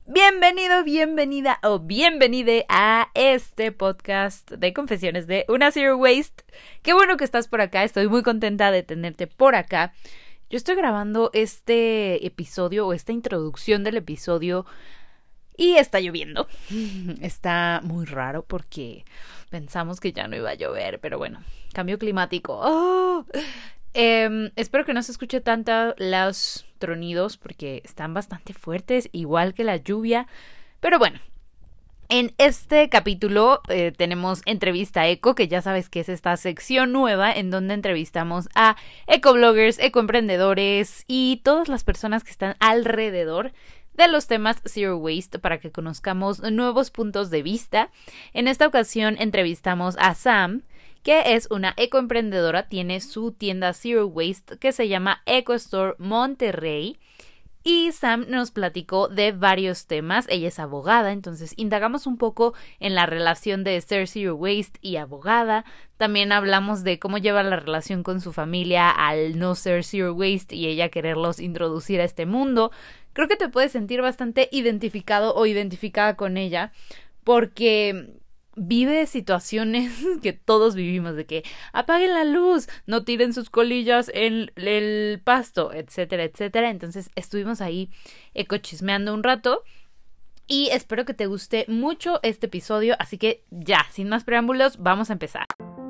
Bienvenido, bienvenida o bienvenide a este podcast de confesiones de una Zero Waste. Qué bueno que estás por acá, estoy muy contenta de tenerte por acá. Yo estoy grabando este episodio o esta introducción del episodio y está lloviendo. Está muy raro porque pensamos que ya no iba a llover, pero bueno, cambio climático. ¡Oh! Espero que no se escuche tanto los tronidos porque están bastante fuertes, igual que la lluvia. Pero bueno, en este capítulo tenemos entrevista eco, que ya sabes que es esta sección nueva en donde entrevistamos a ecobloggers, ecoemprendedores y todas las personas que están alrededor de los temas Zero Waste para que conozcamos nuevos puntos de vista. En esta ocasión entrevistamos a Sam, que es una ecoemprendedora, tiene su tienda Zero Waste que se llama EcoStore Monterrey. Y Sam nos platicó de varios temas. Ella es abogada, entonces indagamos un poco en la relación de ser Zero Waste y abogada. También hablamos de cómo lleva la relación con su familia al no ser Zero Waste y ella quererlos introducir a este mundo. Creo que te puedes sentir bastante identificado o identificada con ella porque vive situaciones que todos vivimos, de que apaguen la luz, no tiren sus colillas en el pasto, etcétera, etcétera. Entonces estuvimos ahí ecochismeando un rato y espero que te guste mucho este episodio, así que ya, sin más preámbulos, vamos a empezar.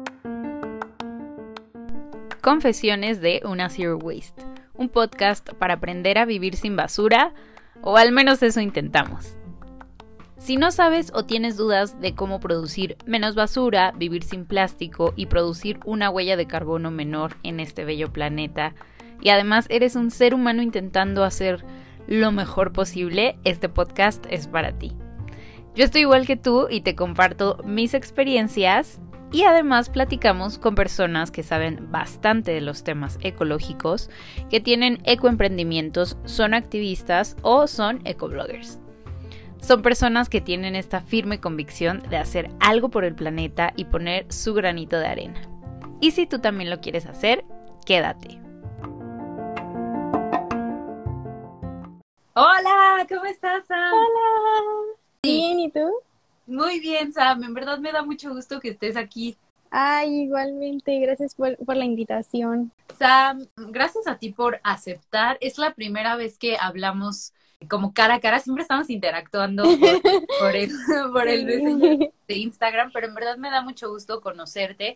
Confesiones de una Zero Waste, un podcast para aprender a vivir sin basura, o al menos eso intentamos. Si no sabes o tienes dudas de cómo producir menos basura, vivir sin plástico y producir una huella de carbono menor en este bello planeta, y además eres un ser humano intentando hacer lo mejor posible, este podcast es para ti. Yo estoy igual que tú y te comparto mis experiencias y además platicamos con personas que saben bastante de los temas ecológicos, que tienen ecoemprendimientos, son activistas o son ecobloggers. Son personas que tienen esta firme convicción de hacer algo por el planeta y poner su granito de arena. Y si tú también lo quieres hacer, quédate. Hola, ¿cómo estás, Sam? Hola. Bien, ¿y tú? Muy bien, Sam. En verdad me da mucho gusto que estés aquí. Ay, igualmente, gracias por la invitación. Sam, gracias a ti por aceptar. Es la primera vez que hablamos como cara a cara, siempre estamos interactuando por el, por el Messenger de Instagram, pero en verdad me da mucho gusto conocerte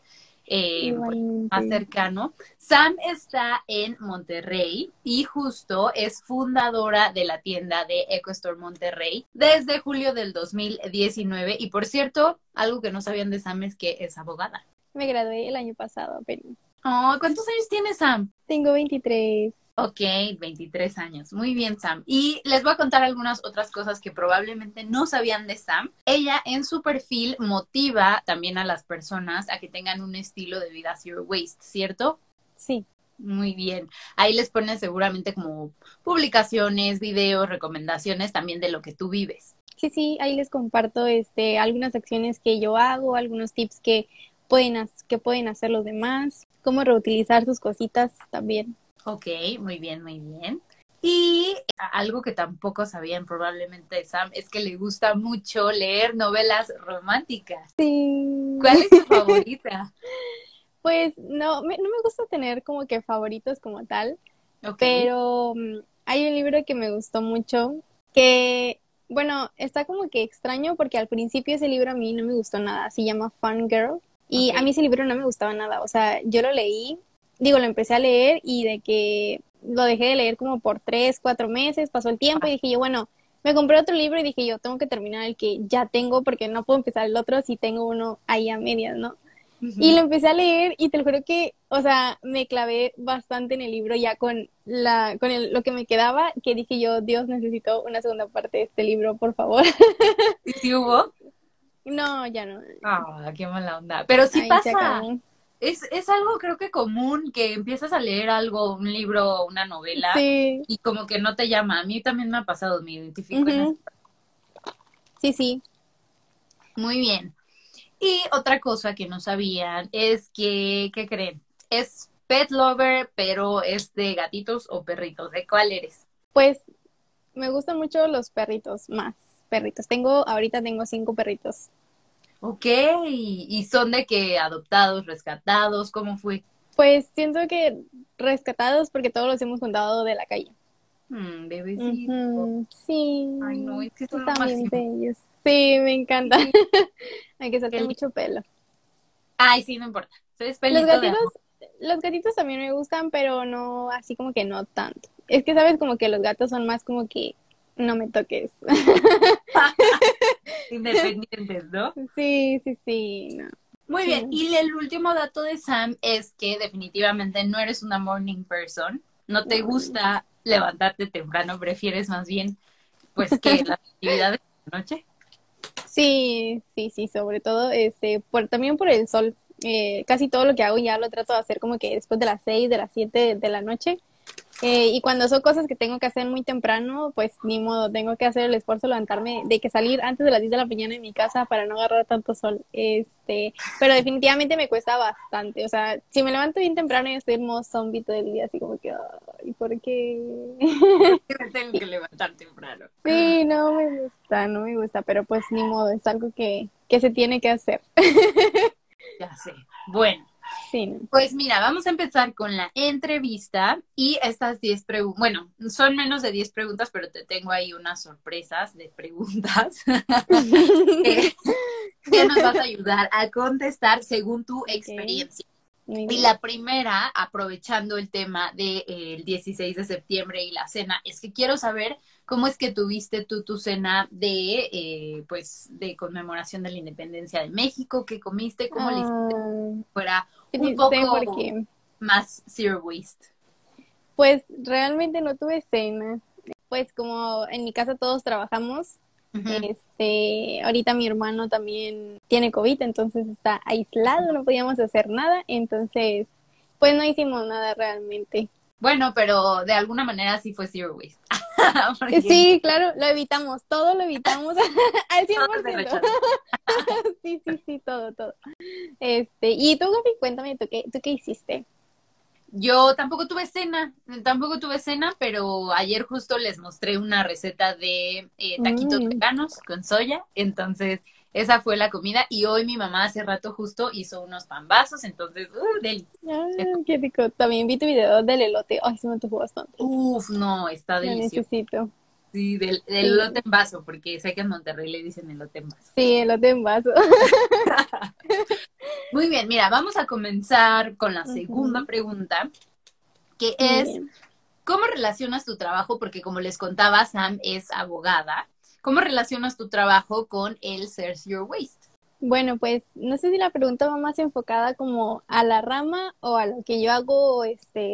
más cercano. Sam está en Monterrey y justo es fundadora de la tienda de EcoStore Monterrey desde julio del 2019 y por cierto, algo que no sabían de Sam es que es abogada. Me gradué el año pasado, pero... Oh, ¿cuántos años tienes, Sam? Tengo 23. Ok, 23 años. Muy bien, Sam. Y les voy a contar algunas otras cosas que probablemente no sabían de Sam. Ella en su perfil motiva también a las personas a que tengan un estilo de vida Zero Waste, ¿cierto? Sí. Muy bien. Ahí les ponen seguramente como publicaciones, videos, recomendaciones también de lo que tú vives. Sí, ahí les comparto algunas acciones que yo hago, algunos tips que pueden hacer los demás, cómo reutilizar sus cositas también. Ok, muy bien, muy bien. Y algo que tampoco sabían probablemente de Sam es que le gusta mucho leer novelas románticas. Sí. ¿Cuál es tu favorita? Pues no me gusta tener como que favoritos como tal, Okay. pero hay un libro que me gustó mucho, que, bueno, está como que extraño porque al principio ese libro a mí no me gustó nada, se llama Fangirl, y Okay. a mí ese libro no me gustaba nada, o sea, yo lo leí, lo empecé a leer y de que lo dejé de leer como por 3, 4 meses, pasó el tiempo y dije yo, bueno, me compré otro libro y dije yo, tengo que terminar el que ya tengo porque no puedo empezar el otro si tengo uno ahí a medias, ¿no? Y lo empecé a leer y te lo juro que, o sea, me clavé bastante en el libro ya con lo que me quedaba, que dije yo, Dios, necesito una segunda parte de este libro, por favor. ¿Y si hubo? No, ya no. Ah, qué mala onda. Pero sí Ahí se pasa. acabó. Es algo creo que común que empiezas a leer algo, un libro, una novela, Sí. y como que no te llama. A mí también me ha pasado, me identifico en eso. Sí. Muy bien. Y otra cosa que no sabían es que, ¿qué creen? Es pet lover, pero es de gatitos o perritos. ¿De cuál eres? Pues Me gustan mucho los perritos, más perritos. Ahorita tengo 5 perritos. Ok, ¿y son de que adoptados, rescatados? ¿Cómo fue? Pues siento que rescatados porque todos los hemos juntado de la calle. Bebecito. Ujú, Ay, no, sí, es que son lo están bien máximo. bellos. Sí, me encanta. Sí, Hay que qué hacerte lindo. mucho pelo. Ay, sí, no importa. Es Los pelito de gatitos, amor. los gatitos también me gustan, pero no, así como que no tanto. Es que sabes como que los gatos son más como que no me toques. Independientes, ¿no? Sí, sí, sí, no, Muy sí, bien, no. y el último dato de Sam es que definitivamente no eres una morning person, no te No. gusta levantarte temprano, prefieres más bien, pues, que las actividades de la noche. Sí, sí, sí, sobre todo, también por el sol. Casi todo lo que hago ya lo trato de hacer como que después de las 6, de las 7 de la noche. Y cuando son cosas que tengo que hacer muy temprano, pues ni modo, tengo que hacer el esfuerzo de levantarme, de que salir antes de las 10 de la mañana en mi casa para no agarrar tanto sol. Pero definitivamente me cuesta bastante. O sea, si me levanto bien temprano y estoy en modo zombie todo el día, así como que, ay, ¿por qué? Que me tengo que levantar temprano. Sí, no me gusta, no me gusta, pero pues ni modo, es algo que se tiene que hacer. Ya sé. Bueno, Sí, no. pues mira, vamos a empezar con la entrevista y estas 10 preguntas, bueno, son menos de 10 preguntas, pero te tengo ahí unas sorpresas de preguntas que, que nos vas a ayudar a contestar según tu Ok, experiencia. muy Y bien. la primera, aprovechando el tema del 16 de septiembre y la cena, es que quiero saber cómo es que tuviste tú tu cena de, pues, de conmemoración de la independencia de México, qué comiste, cómo le hiciste que Ah, fuera un triste poco porque más zero waste. pues realmente no tuve cena. Pues como en mi casa todos trabajamos, Ujú. ahorita mi hermano también tiene COVID, entonces está aislado, no podíamos hacer nada, entonces pues no hicimos nada realmente. Bueno, pero de alguna manera sí fue zero waste. Porque Sí, claro, lo evitamos, todo lo evitamos al cien todo por se ciento rechazó. Sí, sí, sí, todo, todo. Y tú, Gaby, cuéntame, ¿tú qué hiciste? Yo tampoco tuve cena, pero ayer justo les mostré una receta de taquitos Mm, veganos con soya, entonces esa fue la comida y hoy mi mamá hace rato justo hizo unos pambazos, entonces, deli. qué rico. También vi tu video del elote. Ay, se me antojó bastante. Uf, no, está Lo delicioso. necesito. Sí, del elote Sí, en vaso, porque sé que en Monterrey le dicen elote en vaso. sí, elote en vaso. Muy bien, mira, vamos a comenzar con la segunda Ujú, pregunta, que muy es, bien. ¿cómo relacionas tu trabajo? Porque como les contaba, Sam es abogada. ¿Cómo relacionas tu trabajo con el Ser Your Waste? Bueno, pues no sé si la pregunta va más enfocada como a la rama o a lo que yo hago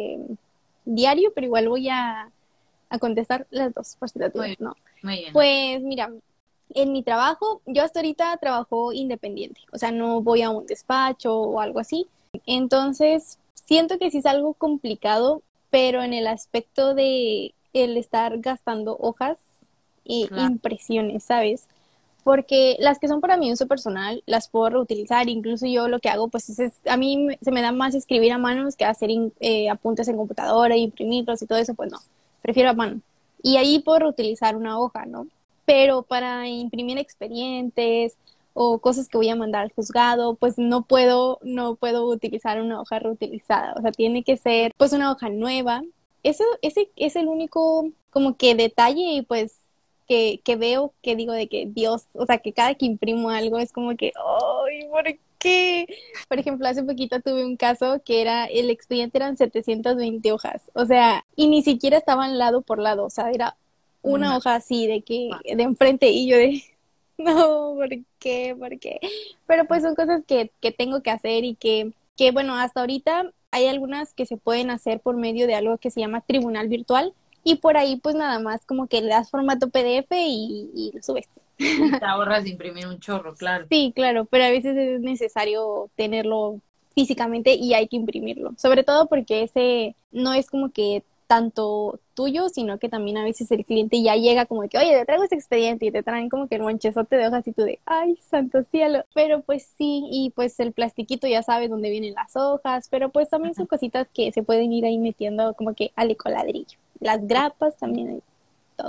diario, pero igual voy a contestar las dos, por si las Muy dudas, bien, ¿no? muy bien, ok. Pues mira, en mi trabajo, yo hasta ahorita trabajo independiente, o sea, no voy a un despacho o algo así. Entonces, siento que sí es algo complicado, pero en el aspecto de el estar gastando hojas e Claro. impresiones, ¿sabes? Porque las que son para mi uso personal las puedo reutilizar. Incluso yo lo que hago, pues a mí se me da más escribir a manos que hacer apuntes en computadora, imprimirlos y todo eso, pues no, prefiero a mano. Y ahí puedo reutilizar una hoja, ¿no? Pero para imprimir expedientes o cosas que voy a mandar al juzgado, pues no puedo utilizar una hoja reutilizada. O sea, tiene que ser pues una hoja nueva. Ese es el único como que detalle y pues que veo que digo de que Dios, o sea, que cada que imprimo algo es como que, ay, ¿por qué? Por ejemplo, hace poquito tuve un caso que el expediente eran 720 hojas, o sea, y ni siquiera estaban lado por lado, o sea, era una Una. hoja así de que, de enfrente, y yo de, no, ¿por qué? ¿Por qué? Pero pues son cosas que tengo que hacer y bueno, hasta ahorita hay algunas que se pueden hacer por medio de algo que se llama tribunal virtual y por ahí pues nada más como que le das formato PDF y lo subes. Y te ahorras de imprimir un chorro, claro. Sí, claro, pero a veces es necesario tenerlo físicamente y hay que imprimirlo. Sobre todo porque ese no es como que tanto tuyo, sino que también a veces el cliente ya llega como de que, oye, te traigo este expediente y te traen como que el manchezote de hojas y tú de, ay, santo cielo. Pero pues sí, y pues el plastiquito ya sabes dónde vienen las hojas, pero pues también son cositas que se pueden ir ahí metiendo como que al ecoladrillo. Las grapas también hay todo.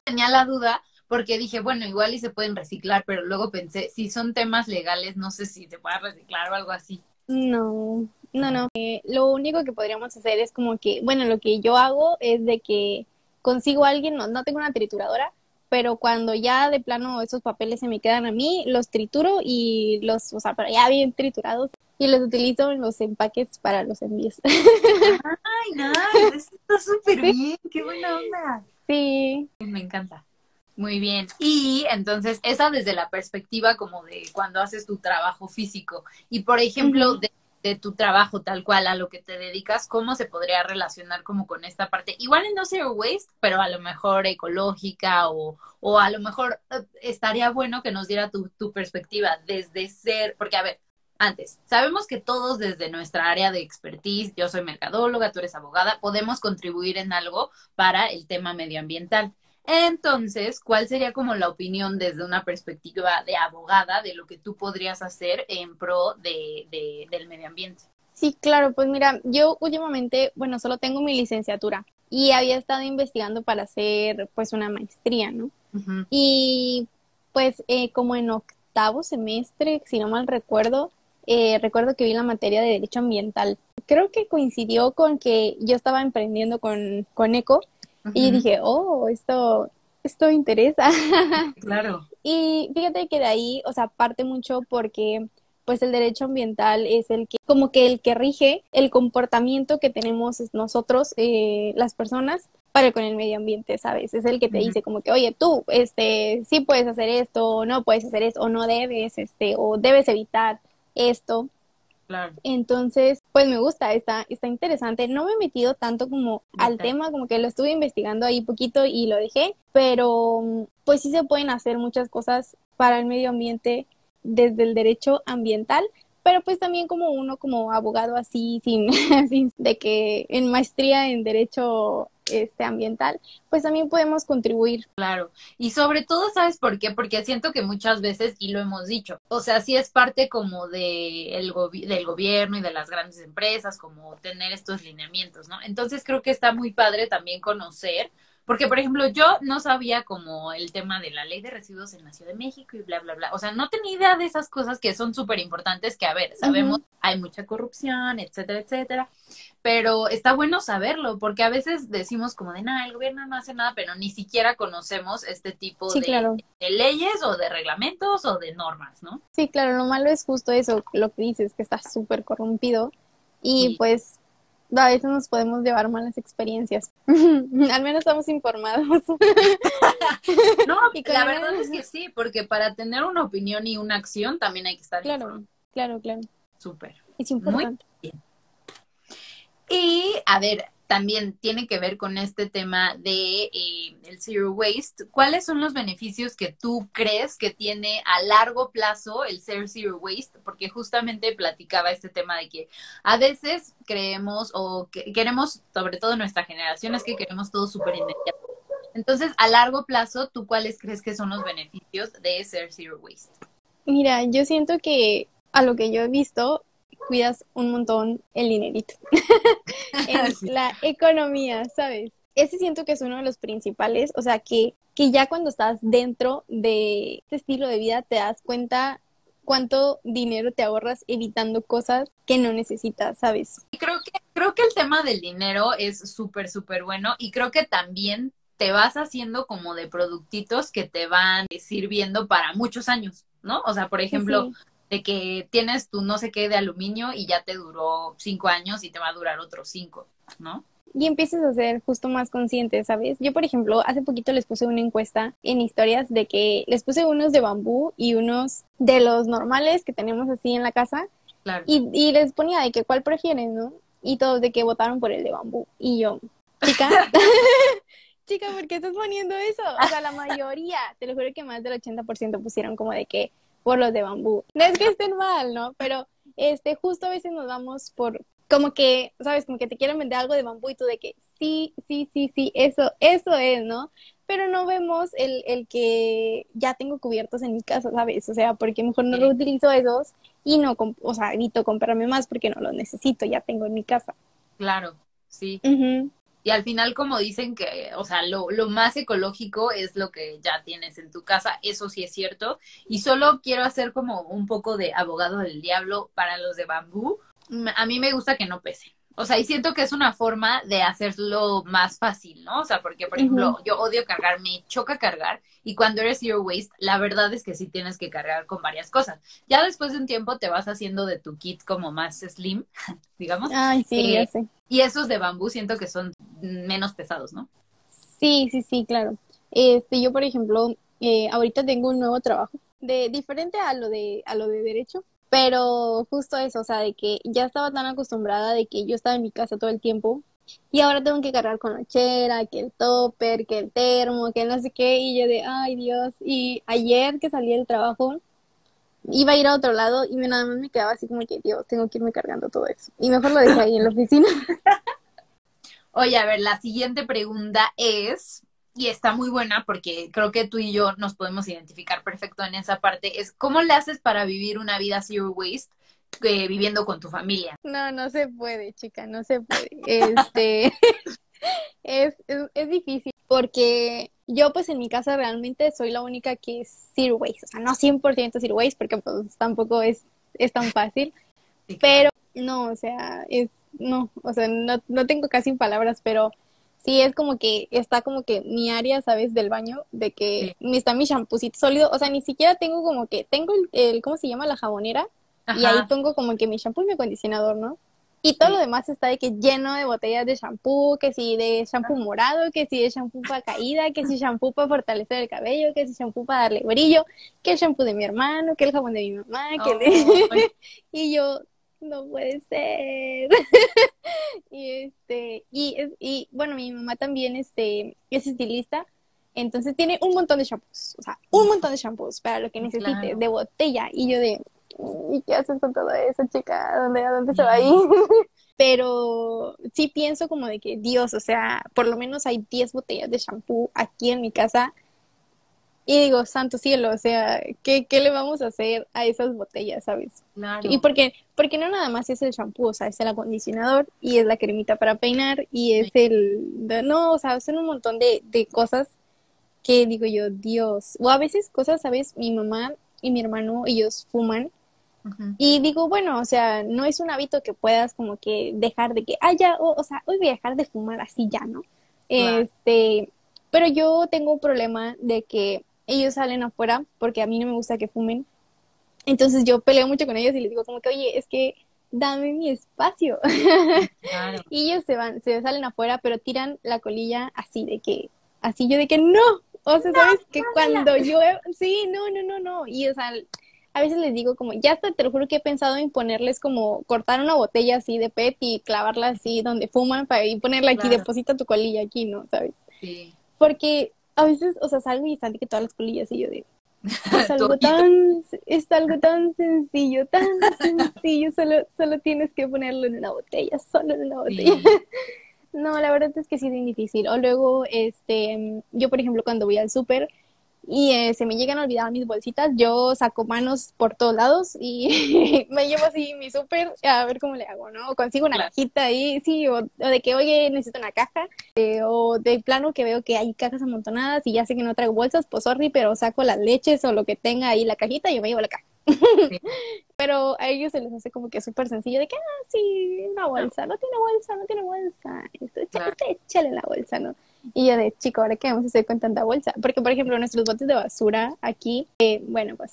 tenía la duda porque dije, bueno, igual y se pueden reciclar, pero luego pensé, si son temas legales, no sé si se puede reciclar o algo así. No, no, no. Lo único que podríamos hacer es como que, bueno, lo que yo hago es de que consigo a alguien, no tengo una trituradora, pero cuando ya de plano esos papeles se me quedan a mí, los trituro y o sea, pero ya bien triturados, y los utilizo en los empaques para los envíos. Ay, nice, eso está súper bien, qué buena onda. Sí. Me encanta. Muy bien. Y entonces, esa desde la perspectiva como de cuando haces tu trabajo físico. Y por ejemplo, Ujú. de tu trabajo tal cual, a lo que te dedicas, ¿cómo se podría relacionar como con esta parte? Igual en no zero waste, pero a lo mejor ecológica o a lo mejor estaría bueno que nos diera tu perspectiva desde ser, porque a ver, antes, sabemos que todos desde nuestra área de expertise, yo soy mercadóloga, tú eres abogada, podemos contribuir en algo para el tema medioambiental. Entonces, ¿cuál sería como la opinión desde una perspectiva de abogada de lo que tú podrías hacer en pro del medio ambiente? Sí, claro, pues mira, yo últimamente, bueno, solo tengo mi licenciatura y había estado investigando para hacer pues una maestría, ¿no? Ujú. Y pues como en octavo semestre, si no mal recuerdo, recuerdo que vi la materia de derecho ambiental. Creo que coincidió con que yo estaba emprendiendo con Eco y yo Ujú. dije, oh, esto interesa. Claro, Y fíjate que de ahí, o sea, parte mucho porque pues el derecho ambiental es el que, como que el que rige el comportamiento que tenemos nosotros, las personas, para con el medio ambiente, ¿sabes? Es el que te ujú, dice como que, oye, tú, sí puedes hacer esto, o no puedes hacer esto, o no debes, o debes evitar esto. claro, Entonces, pues me gusta, está interesante. No me he metido tanto como al detalle. tema, como que lo estuve investigando ahí poquito y lo dejé, pero pues sí se pueden hacer muchas cosas para el medio ambiente desde el derecho ambiental, pero pues también como uno como abogado así, sin, sin de que en maestría en derecho ambiental, pues también podemos contribuir. Claro, y sobre todo, ¿sabes por qué? Porque siento que muchas veces, y lo hemos dicho, o sea, sí es parte como del gobierno y de las grandes empresas, como tener estos lineamientos, ¿no? Entonces creo que está muy padre también conocer, porque por ejemplo, yo no sabía como el tema de la ley de residuos en la Ciudad de México y bla, bla, bla, o sea, no tenía idea de esas cosas que son súper importantes que, a ver, sabemos, Ujú. hay mucha corrupción, etcétera, etcétera, pero está bueno saberlo, porque a veces decimos como de, nada, el gobierno no hace nada, pero ni siquiera conocemos este tipo Sí, claro. de leyes o de reglamentos o de normas, ¿no? Sí, claro, lo malo es justo eso, lo que dices, que está súper corrompido y Sí. pues a veces nos podemos llevar malas experiencias. Al menos estamos informados. No, Y con la una... verdad es que sí, porque para tener una opinión y una acción también hay que estar informado. Claro, claro, claro. Súper. Es Muy importante. bien. Y a ver, también tiene que ver con este tema de el zero waste. ¿Cuáles son los beneficios que tú crees que tiene a largo plazo el ser zero waste? Porque justamente platicaba este tema de que a veces creemos o que queremos, sobre todo nuestra generación, es que queremos todo súper inmediato. Entonces, a largo plazo, ¿tú cuáles crees que son los beneficios de ser zero waste? Mira, yo siento que a lo que yo he visto, cuidas un montón el dinerito en Sí. la economía, ¿sabes? Ese siento que es uno de los principales, o sea, que ya cuando estás dentro de este estilo de vida te das cuenta cuánto dinero te ahorras evitando cosas que no necesitas, ¿sabes? Y creo que el tema del dinero es súper, súper bueno y creo que también te vas haciendo como de productitos que te van sirviendo para muchos años, ¿no? O sea, por Sí, ejemplo, sí. de que tienes tu no sé qué de aluminio y ya te duró 5 años y te va a durar otros 5, ¿no? Y empiezas a ser justo más consciente, ¿sabes? Yo, por ejemplo, hace poquito les puse una encuesta en historias de que les puse unos de bambú y unos de los normales que tenemos así en la casa Claro. y les ponía de que cuál prefieren, ¿no? Y todos de que votaron por el de bambú. Y yo, chica, chica, ¿por qué estás poniendo eso? O sea, la mayoría, te lo juro que más del 80% pusieron como de que por los de bambú. No es que estén mal, ¿no? Pero justo a veces nos vamos por como que, ¿sabes? Como que te quieren vender algo de bambú y tú de que sí, sí, sí, sí, eso es, ¿no? Pero no vemos el que ya tengo cubiertos en mi casa, ¿sabes? O sea, porque mejor no Sí, reutilizo esos y no, o sea, evito comprarme más porque no los necesito, ya tengo en mi casa. claro, sí. Ujú. Y al final, como dicen que, o sea, lo más ecológico es lo que ya tienes en tu casa, eso sí es cierto. Y solo quiero hacer como un poco de abogado del diablo para los de bambú. A mí me gusta que no pese. O sea, y siento que es una forma de hacerlo más fácil, ¿no? O sea, porque, por ejemplo, yo odio cargar, me choca cargar, y cuando eres zero waste, la verdad es que sí tienes que cargar con varias cosas. Ya después de un tiempo te vas haciendo de tu kit como más slim, digamos. Ay, sí, ya sé. Y esos de bambú siento que son menos pesados, ¿no? Sí, sí, sí, claro. Yo, por ejemplo, ahorita tengo un nuevo trabajo, diferente a lo de derecho, pero justo eso, o sea, de que ya estaba tan acostumbrada de que yo estaba en mi casa todo el tiempo y ahora tengo que cargar con lonchera, que el topper, que el termo, que no sé qué, y yo de, ay Dios, y ayer que salí del trabajo iba a ir a otro lado y nada más me quedaba así como que, Dios, tengo que irme cargando todo eso. Y mejor lo dejé ahí en la oficina. Oye, a ver, la siguiente pregunta es, y está muy buena porque creo que tú y yo nos podemos identificar perfecto en esa parte, es ¿cómo le haces para vivir una vida zero waste viviendo con tu familia? No, no se puede, chica, no se puede. Es difícil porque yo pues en mi casa realmente soy la única que es zero waste, o sea, no 100% zero waste porque pues tampoco es tan fácil, Sí, pero claro. no, o sea, no, o sea, no tengo casi palabras, pero sí es como que está como que mi área, ¿sabes? Del baño, de que Sí. está mi champucito sólido, o sea, ni siquiera tengo como que, tengo ¿cómo se llama? La jabonera, y ahí Ajá, pongo como que mi champú y mi acondicionador, ¿no? Y todo lo sí. demás está de que lleno de botellas de champú, que si de champú morado, que si de champú para caída, que si champú para fortalecer el cabello, que si champú para darle brillo, que el champú de mi hermano, que el jabón de mi mamá, que el Ay, y yo, no puede ser. Y bueno, mi mamá también es estilista, entonces tiene un montón de shampoos, o sea, un uf, montón de shampoos para lo que sí, necesites, claro. de botella. Y yo de, ¿y qué haces con todo eso, chica? A dónde se va a ir? Sí. Pero sí pienso como de que, Dios, o sea, por lo menos hay 10 botellas de shampoo aquí en mi casa. Y digo, santo cielo, o sea, ¿qué le vamos a hacer a esas botellas, sabes? Y Claro. porque no nada más es el shampoo, o sea, es el acondicionador y es la cremita para peinar y es Sí. no, o sea, son un montón de cosas que digo yo, Dios. O a veces cosas, sabes, mi mamá y mi hermano, ellos fuman Ujú. y digo, bueno, o sea, no es un hábito que puedas como que dejar de que, ya, o sea, hoy voy a dejar de fumar así ya, ¿no? Claro. Pero yo tengo un problema de que ellos salen afuera porque a mí no me gusta que fumen. Entonces yo peleo mucho con ellos y les digo como que, oye, es que dame mi espacio. Claro. Y ellos se salen afuera, pero tiran la colilla así de que, así yo de que no. O sea, sabes que cuando yo, sí, no. Y o sea, a veces les digo como, ya hasta te lo juro que he pensado en ponerles como cortar una botella así de PET y clavarla así donde fuman para y ponerla aquí, Claro. deposita tu colilla aquí, ¿no? ¿Sabes? Sí. Porque a veces, o sea, salgo y sale que todas las colillas y yo de, Tu ojito. es algo tan sencillo, solo tienes que ponerlo en una botella, solo en una botella. Sí. No, la verdad es que sí es bien difícil. O luego, yo por ejemplo cuando voy al súper y se me llegan a olvidar mis bolsitas, yo saco manos por todos lados y me llevo así mi súper a ver cómo le hago, ¿no? O consigo una Claro. cajita ahí, sí, o de que, oye, necesito una caja, o de plano que veo que hay cajas amontonadas y ya sé que no traigo bolsas, pues sorry, pero saco las leches o lo que tenga ahí la cajita y yo me llevo la caja. Sí. Pero a ellos se les hace como que súper sencillo de que, sí, una No, bolsa, no tiene bolsa, no tiene bolsa. claro. Échale la bolsa, ¿no? Y yo de, chico, ¿ahora qué vamos a hacer con tanta bolsa? Porque, por ejemplo, nuestros botes de basura aquí, bueno, pues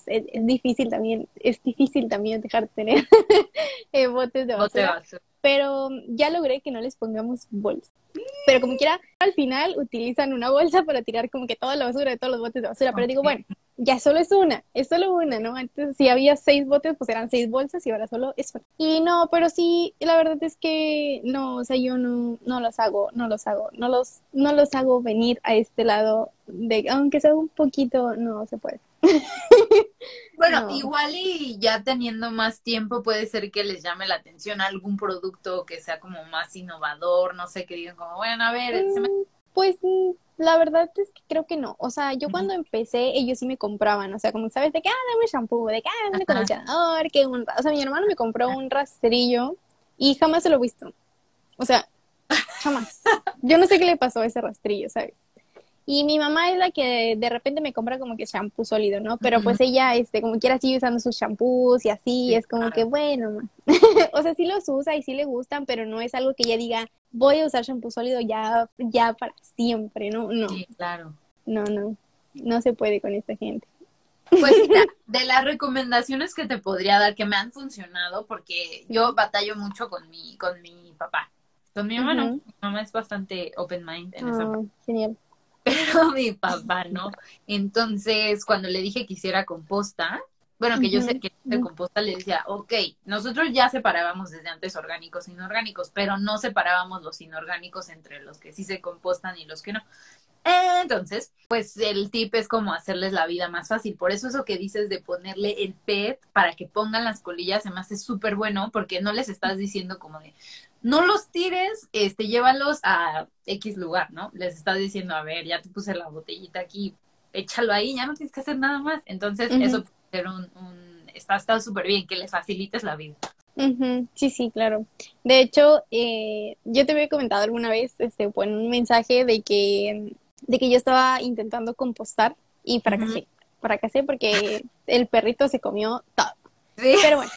es difícil también dejar de tener botes de No te basura, vas. pero ya logré que no les pongamos bolsa. Pero como quiera, al final utilizan una bolsa para tirar como que toda la basura de todos los botes de basura. Pero digo, Ok. bueno, ya solo es solo una, ¿no? Antes si había 6 botes, pues eran 6 bolsas y ahora solo es una. Y no, pero sí, la verdad es que no, o sea, yo no los hago, no los hago venir a este lado de, aunque sea un poquito, no se puede. Bueno, No. igual y ya teniendo más tiempo puede ser que les llame la atención algún producto que sea como más innovador, no sé, que digan como, bueno, a ver, se me... Pues la verdad es que creo que no. O sea, yo cuando empecé, ellos sí me compraban. O sea, como sabes, de que, dame shampoo, de que, dame Ajá. acondicionador, o sea, mi hermano me compró un rastrillo y jamás se lo he visto. O sea, jamás. Yo no sé qué le pasó a ese rastrillo, ¿sabes? Y mi mamá es la que de repente me compra como que shampoo sólido, ¿no? Pero pues ella, como quiera, sigue usando sus shampoos y así, Sí, es como que, claro. bueno, ma. O sea, sí los usa y sí le gustan, pero no es algo que ella diga, voy a usar shampoo sólido ya para siempre, ¿no? No, Sí, claro. no se puede con esta gente. Pues mira, de las recomendaciones que te podría dar que me han funcionado, porque yo batallo mucho con mi papá. Con mi mamá no, Ujú. mi mamá es bastante open mind en esa Ah, parte, genial. pero mi papá no. Entonces, cuando le dije que hiciera composta, bueno, que yo sé Ujú, que hacer ujú. composta, le decía, ok, nosotros ya separábamos desde antes orgánicos e inorgánicos, pero no separábamos los inorgánicos entre los que sí se compostan y los que no. Entonces, pues el tip es como hacerles la vida más fácil. Por eso que dices de ponerle el PET para que pongan las colillas, además es súper bueno porque no les estás diciendo como de, no los tires, llévalos a X lugar, ¿no? Les estás diciendo, a ver, ya te puse la botellita aquí, échalo ahí, ya no tienes que hacer nada más. Entonces, eso Ujú, puede ser está súper bien, que les facilites la vida. ujú. Sí, sí, claro. De hecho, yo te había comentado alguna vez, pues, en un mensaje de que yo estaba intentando compostar y Ujú. fracasé. Fracasé porque el perrito se comió todo. Sí. Pero bueno,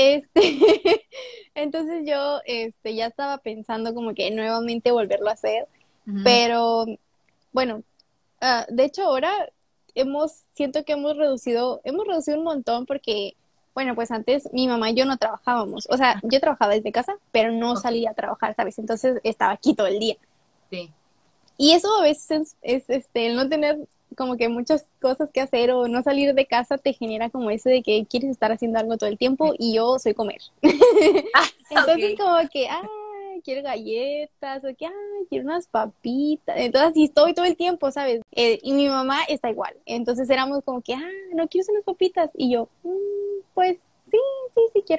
entonces yo, ya estaba pensando como que nuevamente volverlo a hacer, Ujú. pero bueno, de hecho ahora siento que hemos reducido un montón porque, bueno, pues antes mi mamá y yo no trabajábamos, o sea, yo trabajaba desde casa, pero no Ok, salía a trabajar, ¿sabes? Entonces estaba aquí todo el día. sí. Y eso a veces el no tener como que muchas cosas que hacer o no salir de casa te genera como eso de que quieres estar haciendo algo todo el tiempo y yo soy comer. Ah, Entonces ok. como que, quiero galletas o que, quiero unas papitas. Entonces así estoy todo el tiempo, ¿sabes? Y mi mamá está igual. Entonces éramos como que, no quiero unas papitas. Y yo, pues sí, sí, sí quiero.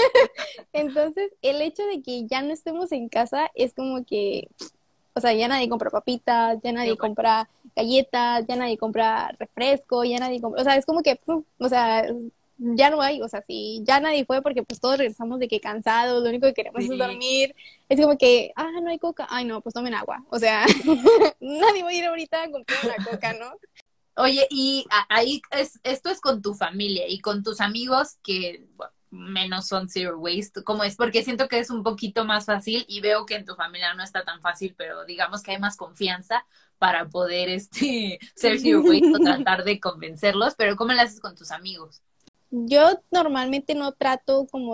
Entonces el hecho de que ya no estemos en casa es como que, o sea, ya nadie compra papitas, ya Qué nadie bueno. compra galletas, ya nadie compra refresco, ya nadie compra, o sea, es como que, o sea, ya no hay, o sea, sí, ya nadie fue porque pues todos regresamos de que cansados, lo único que queremos es Sí. dormir, es como que, no hay coca, ay no, pues tomen agua, o sea, nadie va a ir ahorita a comprar una coca, ¿no? Oye, y ahí esto es con tu familia y con tus amigos que bueno, menos son zero waste, ¿cómo es? Porque siento que es un poquito más fácil y veo que en tu familia no está tan fácil, pero digamos que hay más confianza para poder ser zero waste o tratar de convencerlos, pero ¿cómo lo haces con tus amigos? Yo normalmente no trato como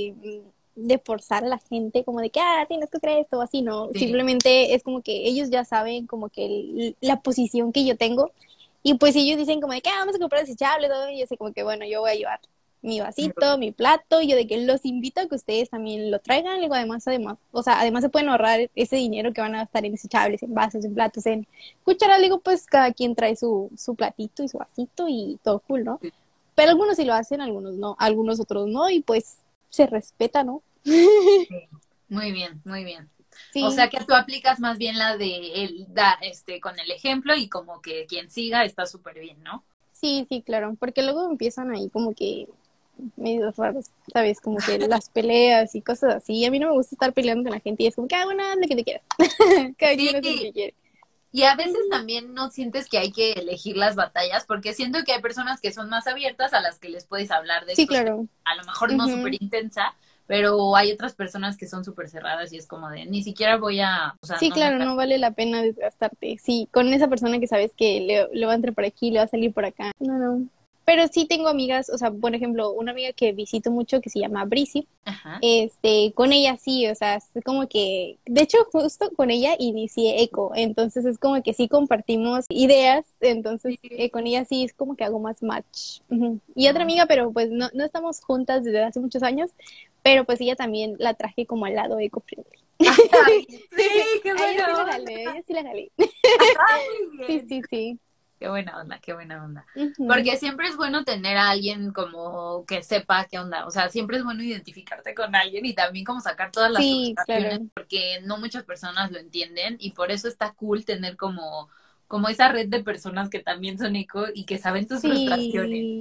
de forzar a la gente, como de que, tienes que hacer esto o así, no. Sí, Simplemente es como que ellos ya saben como que la posición que yo tengo. Y pues si ellos dicen como de que, vamos a comprar desechable, todo, y yo sé como que, bueno, yo voy a llevar mi vasito, mi plato, y yo de que los invito a que ustedes también lo traigan, luego además, o sea, además se pueden ahorrar ese dinero que van a gastar en desechables, en vasos, en platos, en cucharas, digo, pues cada quien trae su platito y su vasito y todo cool, ¿no? sí, Pero algunos sí lo hacen, algunos no, algunos otros no, y pues se respeta, ¿no? sí. Muy bien, muy bien. O sea Sí, que tú aplicas más bien la de con el ejemplo y como que quien siga está súper bien, ¿no? sí, sí, claro, porque luego empiezan ahí como que medio raros, ¿sabes? Como que las peleas y cosas así. A mí no me gusta estar peleando con la gente y es como que, bueno, haz lo que te quieras. Cada quien hace lo Sí, que quiere. y a veces Ujú. también no sientes que hay que elegir las batallas, porque siento que hay personas que son más abiertas a las que les puedes hablar de Sí, estos temas. claro. A lo mejor no súper Ujú. intensa, pero hay otras personas que son súper cerradas y es como de, ni siquiera voy a, o sea, Sí, no me... claro, no vale la pena desgastarte. Sí, con esa persona que sabes que le va a entrar por aquí, le va a salir por acá. No, no. Pero sí tengo amigas, o sea, por ejemplo, una amiga que visito mucho que se llama Brisi. Ajá. Con ella sí, o sea, es como que, de hecho, justo con ella inicié Eco, entonces es como que sí compartimos ideas, entonces Sí. con ella sí es como que hago más match. Ujú. Y otra No. amiga, pero pues no estamos juntas desde hace muchos años, pero pues ella también la traje como al lado eco-friendly. Ay, sí, qué A ella sí buena la onda. jalé, a ella sí la jalé. Ajá, muy Sí, bien. sí, sí. Qué buena onda, qué buena onda. Ujú. Porque siempre es bueno tener a alguien como que sepa qué onda. O sea, siempre es bueno identificarte con alguien y también como sacar todas las Sí, frustraciones, claro. porque no muchas personas lo entienden y por eso está cool tener como esa red de personas que también son eco y que saben tus frustraciones. Sí,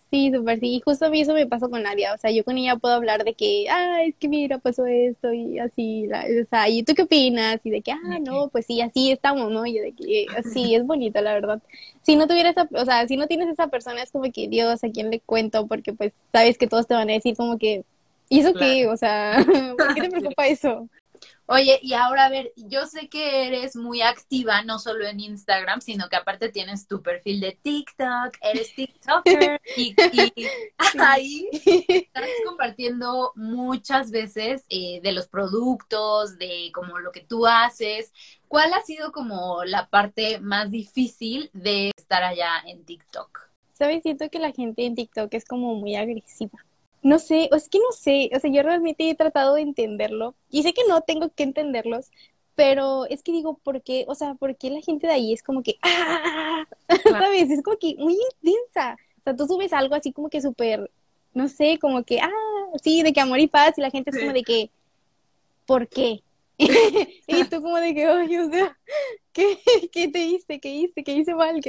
Sí, súper sí. Y justo a mí eso me pasó con Nadia. O sea, yo con ella puedo hablar de que, es que mira, pasó esto y así. O sea, ¿y tú qué opinas? Y de que, no, pues sí, así estamos, ¿no? Y yo de que, sí, es bonito, la verdad. Si no tuviera esa, o sea, si no tienes esa persona, es como que, Dios, ¿a quién le cuento? Porque pues sabes que todos te van a decir como que, ¿y eso qué? Claro. O sea, ¿por qué te Sí. preocupa eso? Oye, y ahora a ver, yo sé que eres muy activa, no solo en Instagram, sino que aparte tienes tu perfil de TikTok, eres TikToker y Sí. ahí estás compartiendo muchas veces de los productos, de como lo que tú haces. ¿Cuál ha sido como la parte más difícil de estar allá en TikTok? ¿Sabes? Siento que la gente en TikTok es como muy agresiva. No sé, o es que no sé, o sea, yo realmente he tratado de entenderlo y sé que no tengo que entenderlos, pero es que digo, ¿por qué? O sea, ¿por qué la gente de ahí es como que, Claro. ¿sabes? Es como que muy intensa. O sea, tú subes algo así como que súper, no sé, como que, sí, de que amor y paz y la gente es como Sí. de que, ¿por qué? Y tú como de que, ay, o sea, ¿qué, qué te hice? ¿Qué hice? ¿Qué hice mal?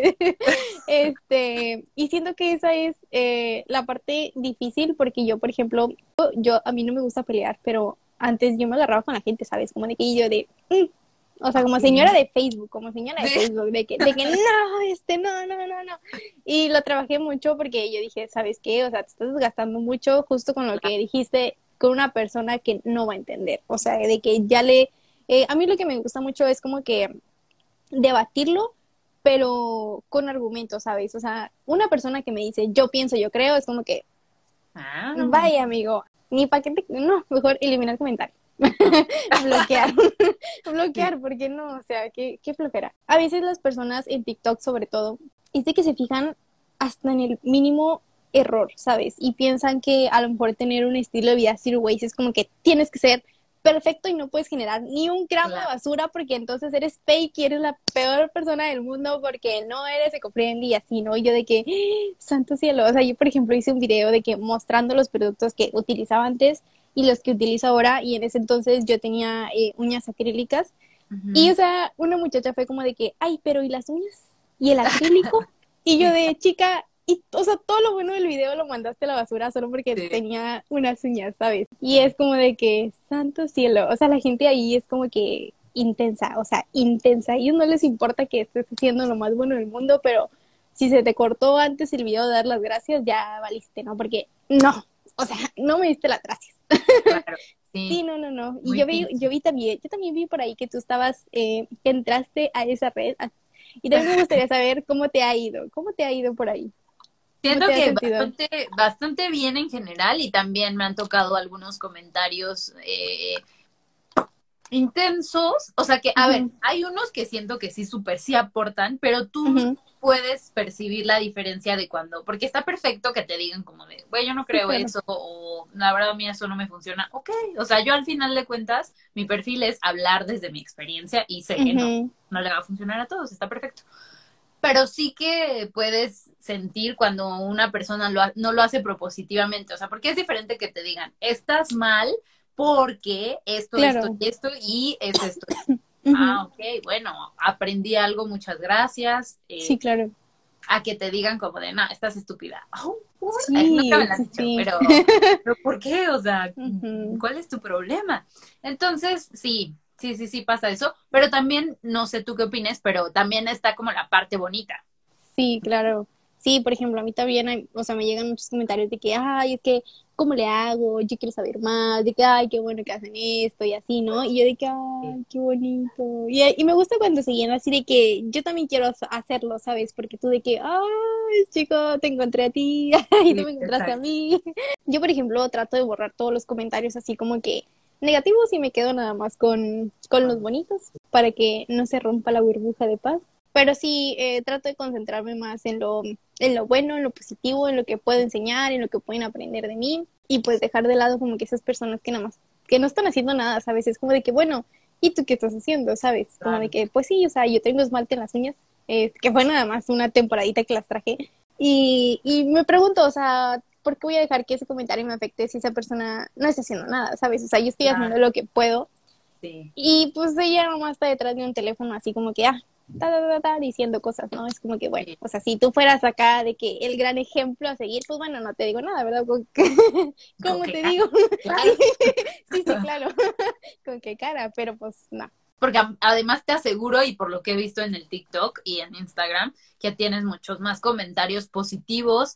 Y siento que esa es la parte difícil porque yo, por ejemplo, a mí no me gusta pelear, pero antes yo me agarraba con la gente, ¿sabes? Como de que yo de, o sea, como señora Ok. de Facebook, Sí. de que no, no, no, no, no. Y lo trabajé mucho porque yo dije, ¿sabes qué? O sea, te estás desgastando mucho justo con lo que dijiste con una persona que no va a entender. O sea, de que a mí lo que me gusta mucho es como que debatirlo, pero con argumentos, ¿sabes? O sea, una persona que me dice, yo pienso, yo creo, es como que, Ah, vaya, amigo, ni para qué no, mejor eliminar comentario. no, Bloquear, sí. bloquear, porque no, o sea, qué flojera. A veces las personas en TikTok, sobre todo, es de que se fijan hasta en el mínimo error, ¿sabes? Y piensan que a lo mejor tener un estilo de vida zero waste es como que tienes que ser perfecto y no puedes generar ni un gramo de Claro. basura porque entonces eres fake y eres la peor persona del mundo porque no eres eco-friendly y así, ¿no? Y yo de que, santo cielo, o sea, yo por ejemplo hice un video de que mostrando los productos que utilizaba antes y los que utilizo ahora y en ese entonces yo tenía uñas acrílicas y Ujú. o sea, una muchacha fue como de que, ay, pero ¿y las uñas? ¿Y el acrílico? Y yo Sí, de, chica, y, o sea, todo lo bueno del video lo mandaste a la basura solo porque sí. tenía unas uñas, ¿sabes? Y es como de que, santo cielo, o sea, la gente ahí es como que intensa, o sea, intensa. A ellos no les importa que estés haciendo lo más bueno del mundo, pero si se te cortó antes el video de dar las gracias, ya valiste, ¿no? Porque no, o sea, no me diste las gracias. Claro, Sí, sí, no, no, no. Y muy yo pinches. vi también, yo también vi por ahí que tú estabas, que entraste a esa red. Y también me gustaría saber cómo te ha ido por ahí, cómo Siento te has que sentido. bastante bien en general y también me han tocado algunos comentarios intensos, o sea que, a ver, Ujú, hay unos que siento que sí, súper sí aportan, pero tú ujú. puedes percibir la diferencia de cuando, porque está perfecto que te digan como de, güey, yo no Sí, creo claro. eso, o la verdad a mí eso no me funciona, ok, o sea, yo al final de cuentas, mi perfil es hablar desde mi experiencia y sé que no, Ujú, no le va a funcionar a todos, está perfecto. Pero sí que puedes sentir cuando una persona no lo hace propositivamente, o sea, porque es diferente que te digan, estás mal porque esto claro. y esto y es esto. Ujú, Ah, ok, bueno, aprendí algo, muchas gracias. sí, claro. A que te digan como de, no, estás estúpida. Oh, nunca me Sí, lo han sí, dicho, sí. pero ¿por qué? O sea, Ujú. ¿cuál es tu problema? Entonces, sí pasa eso, pero también, no sé tú qué opines, pero también está como la parte bonita. Sí, claro. Sí, por ejemplo, a mí también, o sea, me llegan muchos comentarios de que, ay, es que, ¿cómo le hago? Yo quiero saber más, de que, ay, qué bueno que hacen esto y así, ¿no? Y yo de que, ay, qué bonito. Y me gusta cuando se llena así de que yo también quiero hacerlo, ¿sabes? Porque tú de que, ay, chico, te encontré a ti, y tú Sí, me encontraste a exacto. mí. Yo, por ejemplo, trato de borrar todos los comentarios así como que negativos y me quedo nada más con los bonitos para que no se rompa la burbuja de paz. Pero sí, trato de concentrarme más en lo bueno, en lo positivo, en lo que puedo enseñar, en lo que pueden aprender de mí y pues dejar de lado como que esas personas que nada más, que no están haciendo nada, ¿sabes? Es como de que, bueno, ¿y tú qué estás haciendo? ¿Sabes? Como de Claro. que, pues sí, o sea, yo tengo esmalte en las uñas, que fue nada más una temporadita que las traje y me pregunto, o sea, ¿por qué voy a dejar que ese comentario me afecte si esa persona no está haciendo nada, ¿sabes? O sea, yo estoy haciendo Claro, lo que puedo sí. y pues ella nomás está detrás de un teléfono así como que, diciendo cosas, ¿no? Es como que, bueno, Sí. o sea, si tú fueras acá de que el gran ejemplo a seguir, pues bueno, no te digo nada, ¿verdad? ¿Cómo te Claro, digo? claro. Sí, sí, claro. ¿Con qué cara? Pero pues no. Porque además te aseguro, y por lo que he visto en el TikTok y en Instagram, que tienes muchos más comentarios positivos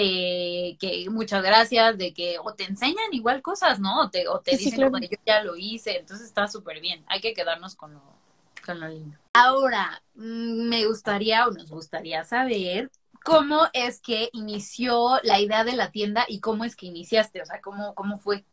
de que muchas gracias, de que o te enseñan igual cosas, ¿no? O te Sí, sí, dicen como claro. de yo ya lo hice, entonces está súper bien. Hay que quedarnos con lo lindo. Ahora, me gustaría o nos gustaría saber cómo es que inició la idea de la tienda y cómo es que iniciaste, o sea, cómo fue.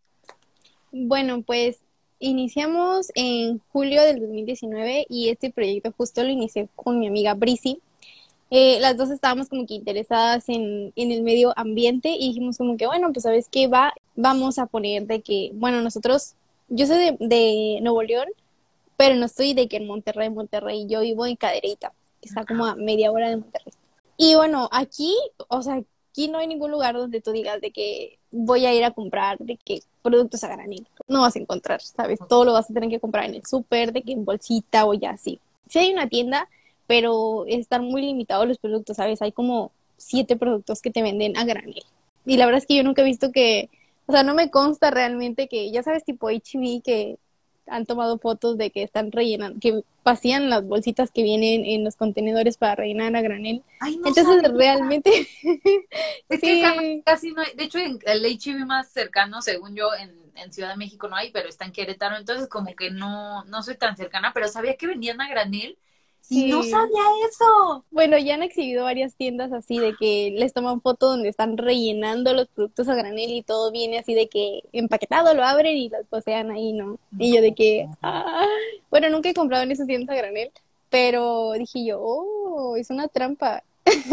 Bueno, pues iniciamos en julio del 2019 y este proyecto justo lo inicié con mi amiga Brisi. Las dos estábamos como que interesadas en el medio ambiente y dijimos como que, bueno, pues sabes qué vamos a poner de que, bueno, nosotros, yo soy de Nuevo León, pero no estoy de que en Monterrey, yo vivo en Cadereyta, que está como a media hora de Monterrey. Y bueno, aquí, o sea, aquí no hay ningún lugar donde tú digas de que voy a ir a comprar de que productos a granel. No vas a encontrar, ¿sabes? Todo lo vas a tener que comprar en el súper, de que en bolsita o ya así. Sí hay una tienda, pero están muy limitados los productos, ¿sabes? Hay como 7 productos que te venden a granel. Y la verdad es que yo nunca he visto que, o sea, no me consta realmente que, ya sabes, tipo H&B, que han tomado fotos de que están rellenando, que vacían las bolsitas que vienen en los contenedores para rellenar a granel. Ay, no Entonces, sabía. realmente, Es que acá sí, casi no hay, de hecho en el H-E-B más cercano, según yo, en Ciudad de México no hay, pero está en Querétaro, entonces como que no soy tan cercana, pero sabía que vendían a granel y no sí. sabía eso. Bueno, ya han exhibido varias tiendas así de que les toman foto donde están rellenando los productos a granel y todo viene así de que empaquetado, lo abren y los posean ahí, ¿no? Y yo de que, bueno, nunca he comprado en esas tiendas a granel, pero dije yo, oh, es una trampa.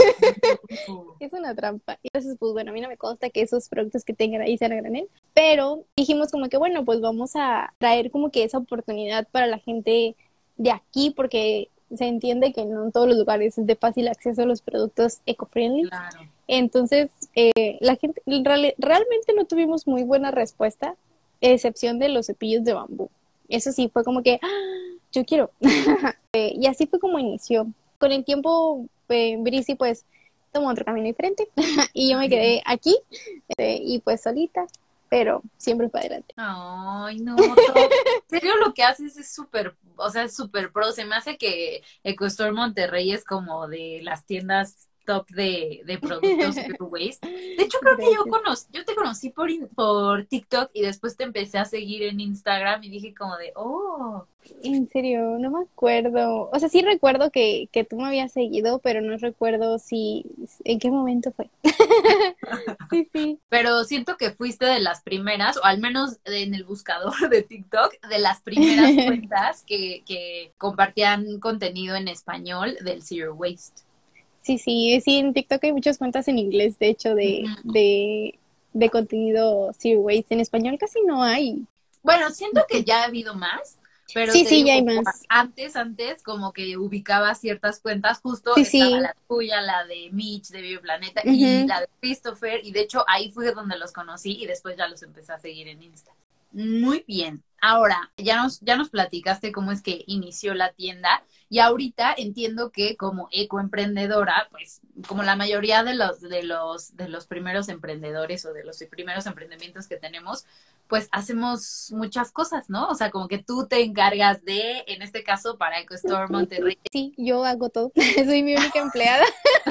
No. Es una trampa. Entonces, pues bueno, a mí no me consta que esos productos que tengan ahí sean a granel, pero dijimos como que bueno, pues vamos a traer como que esa oportunidad para la gente de aquí, porque se entiende que no en todos los lugares es de fácil acceso a los productos eco-friendly. Claro. Entonces, la gente, realmente no tuvimos muy buena respuesta, excepción de los cepillos de bambú. Eso sí, fue como que, "Ah, yo quiero". Y así fue como inició. Con el tiempo, Brisi pues tomó otro camino diferente y yo me quedé aquí y pues solita, pero siempre para adelante. Ay, no, en serio lo que haces es súper, o sea, es súper pro. Se me hace que EcoStore Monterrey es como de las tiendas top de productos Zero Waste. De hecho, creo que Gracias. yo te conocí por TikTok y después te empecé a seguir en Instagram y dije como de, oh, En serio, no me acuerdo. O sea, sí recuerdo que tú me habías seguido, pero no recuerdo si, en qué momento fue. Sí, sí. pero siento que fuiste de las primeras, o al menos en el buscador de TikTok, de las primeras cuentas que compartían contenido en español del Zero Waste. Sí, sí, sí, en TikTok hay muchas cuentas en inglés, de hecho, Ujú. de contenido Zero Waste. En español casi no hay. Bueno, siento que ya ha habido más, pero Sí, te sí, digo, ya hay como más. antes, como que ubicaba ciertas cuentas, justo Sí, estaba sí. la tuya, la de Mitch de Bioplaneta y Ujú. la de Christopher, y de hecho ahí fue donde los conocí y después ya los empecé a seguir en Insta. Muy bien. Ahora, ya nos platicaste cómo es que inició la tienda y ahorita entiendo que como ecoemprendedora, pues como la mayoría de los primeros emprendedores o de los primeros emprendimientos que tenemos, pues hacemos muchas cosas, ¿no? O sea, como que tú te encargas de, en este caso, para EcoStore Monterrey. Sí, yo hago todo. Soy mi única empleada.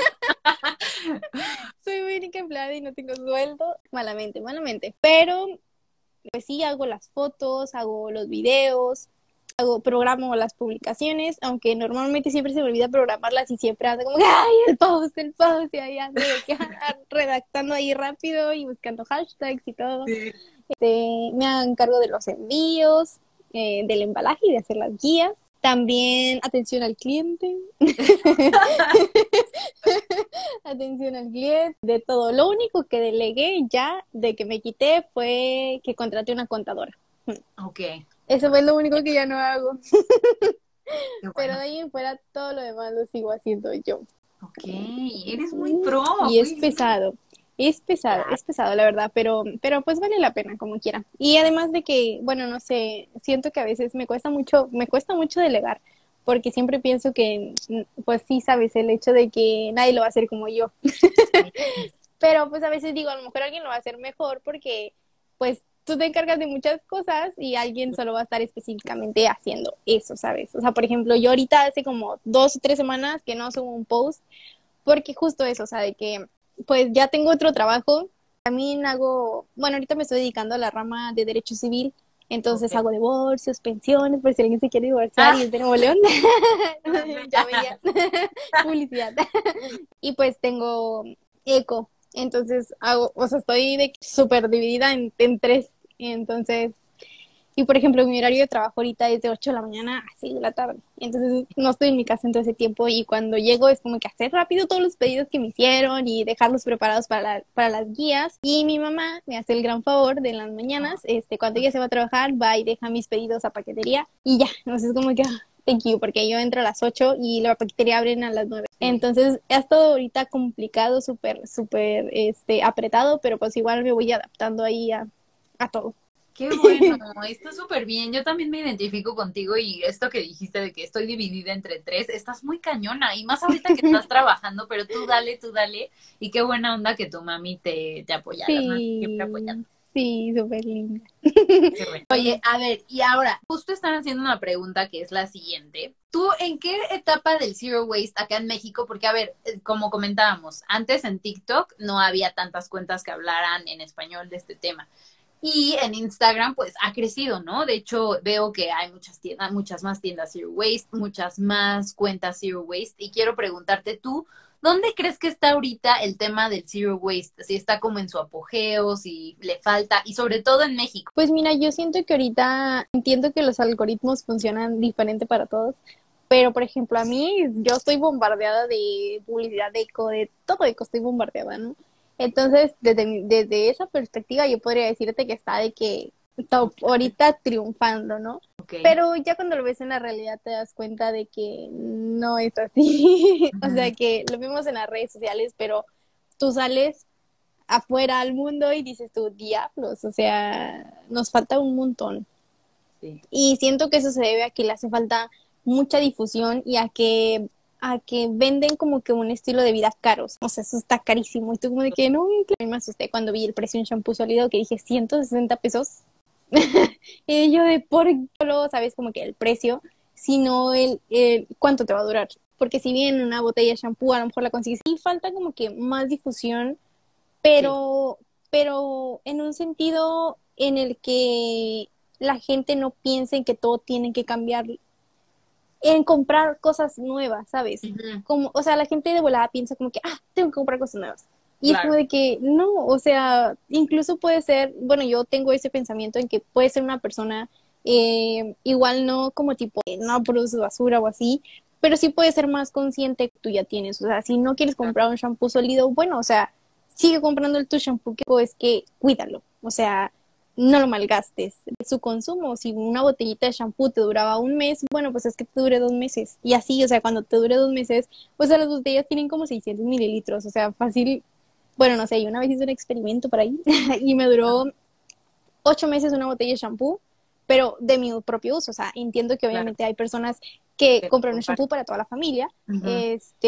Soy mi única empleada y no tengo sueldo. Malamente, malamente. Pero pues sí, hago las fotos, hago los videos, programo las publicaciones, aunque normalmente siempre se me olvida programarlas y siempre ando como, ay, el post, y ahí ando de que, redactando ahí rápido y buscando hashtags y todo. Sí. Me encargo de los envíos, del embalaje y de hacer las guías. También atención al cliente. Atención al cliente, de todo. Lo único que delegué ya de que me quité fue que contraté una contadora. Ok, Eso fue lo único que ya no hago. qué Pero de bueno. ahí en fuera todo lo demás lo sigo haciendo yo. Ok, eres muy pro, Y muy bien. es pesado la verdad, pero pues vale la pena como quiera. Y además de que, bueno, no sé, siento que a veces me cuesta mucho delegar, porque siempre pienso que, pues sí, sabes, el hecho de que nadie lo va a hacer como yo. Pero pues a veces digo, a lo mejor alguien lo va a hacer mejor porque pues tú te encargas de muchas cosas y alguien solo va a estar específicamente haciendo eso, ¿sabes? O sea, por ejemplo, yo ahorita hace como 2 o 3 semanas que no subo un post porque justo eso, o sea, de que pues ya tengo otro trabajo. También hago, bueno, ahorita me estoy dedicando a la rama de derecho civil, entonces Ok. hago divorcios, pensiones, por si alguien se quiere divorciar y es de Nuevo León, ya veía publicidad. Y pues tengo eco, entonces hago, o sea, estoy de súper dividida en tres, entonces, y por ejemplo, mi horario de trabajo ahorita es de 8 de la mañana a 6 de la tarde, entonces no estoy en mi casa en todo ese tiempo y cuando llego es como que hacer rápido todos los pedidos que me hicieron y dejarlos preparados para las guías, y mi mamá me hace el gran favor de en las mañanas, cuando ella se va a trabajar, va y deja mis pedidos a paquetería y ya, entonces es como que thank you, porque yo entro a las 8 y la paquetería abren a las 9. Entonces, ha estado ahorita complicado, súper, súper, apretado, pero pues igual me voy adaptando ahí a todo. Qué bueno, está súper bien. Yo también me identifico contigo y esto que dijiste de que estoy dividida entre tres, estás muy cañona y más ahorita que estás trabajando, pero tú dale y qué buena onda que tu mami te apoya, las mamis siempre Sí, apoyando. sí, súper linda. Qué bueno. Oye, a ver, y ahora, justo están haciendo una pregunta que es la siguiente. ¿Tú en qué etapa del Zero Waste acá en México? Porque, a ver, como comentábamos, antes en TikTok no había tantas cuentas que hablaran en español de este tema. Y en Instagram, pues ha crecido, ¿no? De hecho, veo que hay muchas tiendas, muchas más tiendas Zero Waste, muchas más cuentas Zero Waste. Y quiero preguntarte tú, ¿dónde crees que está ahorita el tema del Zero Waste? Si está como en su apogeo, si le falta, y sobre todo en México. Pues mira, yo siento que ahorita entiendo que los algoritmos funcionan diferente para todos, pero por ejemplo, a mí yo estoy bombardeada de publicidad de eco, de todo eco, estoy bombardeada, ¿no? Entonces, desde esa perspectiva, yo podría decirte que está de que está ahorita triunfando, ¿no? Ok. Pero ya cuando lo ves en la realidad te das cuenta de que no es así. O sea, que lo vemos en las redes sociales, pero tú sales afuera al mundo y dices tú, diablos, o sea, nos falta un montón. Sí. Y siento que eso se debe a que le hace falta mucha difusión y a que venden como que un estilo de vida caros. O sea, eso está carísimo. Y tú como de que no, claro, me asusté cuando vi el precio de un shampoo sólido que dije 160 pesos. Y yo de por qué solo sabes como que el precio, sino el cuánto te va a durar. Porque si bien una botella de shampoo a lo mejor la consigues, y falta como que más difusión, pero en un sentido en el que la gente no piense en que todo tiene que cambiar, en comprar cosas nuevas, ¿sabes? Ujú. Como, o sea, la gente de volada piensa como que, tengo que comprar cosas nuevas. Y es como Claro. de que, no, o sea, incluso puede ser, bueno, yo tengo ese pensamiento en que puede ser una persona, igual no como tipo, no produce basura o así, pero sí puede ser más consciente que tú ya tienes. O sea, si no quieres comprar un shampoo sólido, bueno, o sea, sigue comprando tu shampoo, que pues que cuídalo. O sea, no lo malgastes. Su consumo, si una botellita de shampoo te duraba un mes, bueno, pues es que te dure 2 meses. Y así, o sea, cuando te dure 2 meses, pues las botellas tienen como 600 mililitros, o sea, fácil. Bueno, no sé, yo una vez hice un experimento por ahí y me duró 8 meses una botella de shampoo, pero de mi propio uso. O sea, entiendo que Claro. obviamente hay personas que Que compran un comparte. shampoo para toda la familia. Ujú.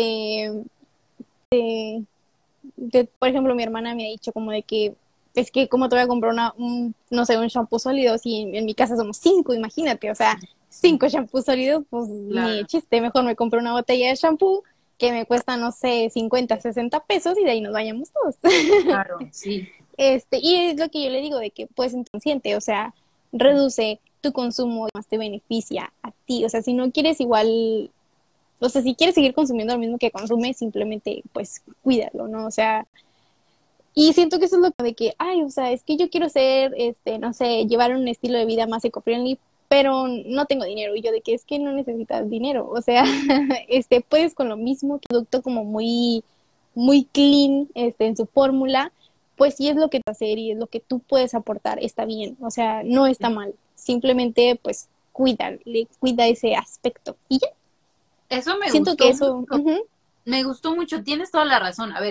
Por ejemplo, mi hermana me ha dicho como de que es que como te voy a comprar no sé, un shampoo sólido si en mi casa somos 5, imagínate, o sea, 5 shampoos sólidos, pues ni de Claro, chiste, mejor me compro una botella de shampoo que me cuesta, no sé, 50, 60 pesos y de ahí nos vayamos todos. claro, sí. Y es lo que yo le digo de que puedes ser consciente, o sea, reduce tu consumo, más te beneficia a ti, o sea, si no quieres igual, o sea, si quieres seguir consumiendo lo mismo que consumes, simplemente pues cuídalo, ¿no? O sea, y siento que eso es lo de que, o sea, es que yo quiero ser, no sé, llevar un estilo de vida más eco-friendly, pero no tengo dinero. Y yo de que es que no necesitas dinero. O sea, puedes con lo mismo, que producto como muy, muy clean, en su fórmula, pues sí es lo que te hacer y es lo que tú puedes aportar, está bien. O sea, no está mal. Simplemente, pues, cuida ese aspecto. Y ya, Eso me siento que gustó eso, mucho. Me gustó mucho, tienes toda la razón. A ver,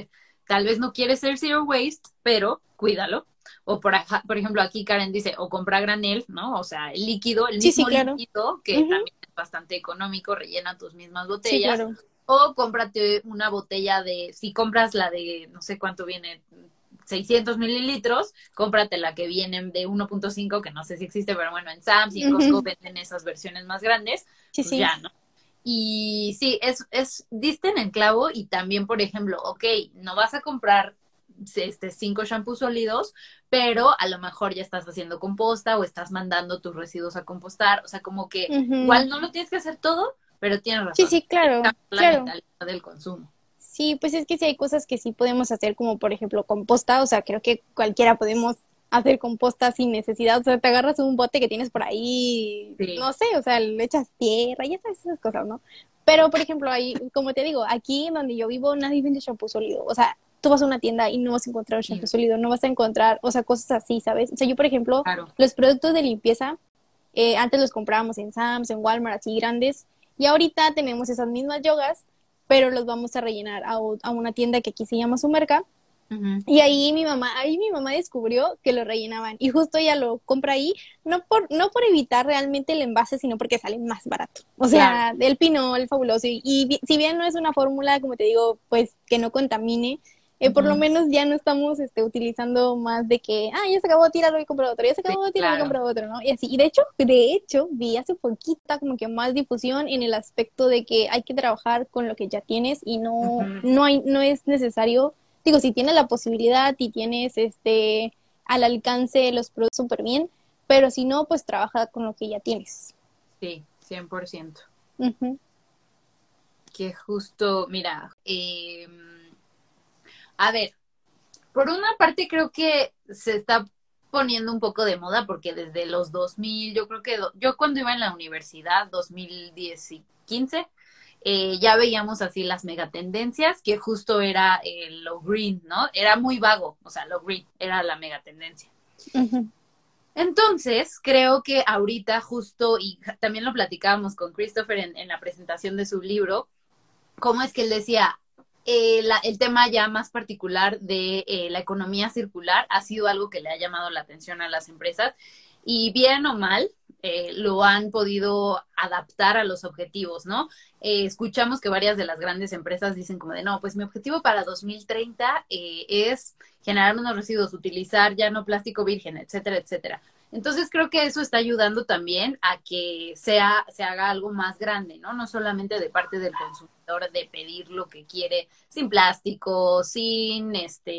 tal vez no quieres ser zero waste, pero cuídalo. O por ejemplo, aquí Karen dice, o compra granel, ¿no? O sea, el líquido, el Sí, sí, mismo claro. líquido, que también es bastante económico, rellena tus mismas Sí, botellas. claro. O cómprate una botella si compras la de, no sé cuánto viene, 600 mililitros, cómprate la que viene de 1.5, que no sé si existe, pero bueno, en Sam's y en Costco venden esas versiones más grandes, Sí, pues sí. ya, ¿no? Y sí, diste en el clavo y también, por ejemplo, ok, no vas a comprar 5 shampoos sólidos, pero a lo mejor ya estás haciendo composta o estás mandando tus residuos a compostar, o sea, como que igual no lo tienes que hacer todo, pero tienes Sí, razón, sí, claro, la claro. mentalidad del consumo. Sí, pues es que sí hay cosas que sí podemos hacer, como por ejemplo composta, o sea, creo que cualquiera podemos hacer composta sin necesidad, o sea, te agarras un bote que tienes por ahí, Sí, no sé, o sea, le echas tierra, ya sabes, esas cosas, ¿no? Pero, por ejemplo, ahí, como te digo, aquí donde yo vivo nadie vende shampoo sólido, o sea, tú vas a una tienda y no vas a encontrar shampoo sí, sólido, no vas a encontrar, o sea, cosas así, ¿sabes? O sea, yo, por ejemplo, claro. los productos de limpieza, antes los comprábamos en Sam's, en Walmart, así grandes, y ahorita tenemos esas mismas yogas, pero los vamos a rellenar a una tienda que aquí se llama Sumerca. Ujú. Y ahí mi mamá descubrió que lo rellenaban. Y justo ella lo compra ahí, no por evitar realmente el envase, sino porque sale más barato. O Claro. sea, el pinol, fabuloso. Si bien no es una fórmula, como te digo, pues que no contamine, por lo Ujú. menos ya no estamos utilizando más de que, ya se acabó, tíralo y compra otro, ya se Sí, acabó, tíralo y claro. compra otro, ¿no? Y así. Y de hecho, vi hace poquita como que más difusión en el aspecto de que hay que trabajar con lo que ya tienes y Ujú. no es necesario. Digo, si tienes la posibilidad y tienes al alcance los productos súper bien, pero si no, pues trabaja con lo que ya tienes. Sí, 100%. Ujú. Que justo, mira, a ver, por una parte creo que se está poniendo un poco de moda porque desde los 2000, yo creo que yo cuando iba en la universidad, 2010 y 15, ya veíamos así las megatendencias, que justo era lo green, ¿no? Era muy vago, o sea, lo green era la megatendencia. Ujú. Entonces, creo que ahorita justo, y también lo platicábamos con Christopher en la presentación de su libro, cómo es que él decía, el tema ya más particular de la economía circular ha sido algo que le ha llamado la atención a las empresas y bien o mal lo han podido adaptar a los objetivos, ¿no? Escuchamos que varias de las grandes empresas dicen como de, no, pues mi objetivo para 2030 es generar unos residuos, utilizar ya no plástico virgen, etcétera, etcétera. Entonces creo que eso está ayudando también a que se haga algo más grande, ¿no? No solamente de parte del consumidor de pedir lo que quiere sin plástico, sin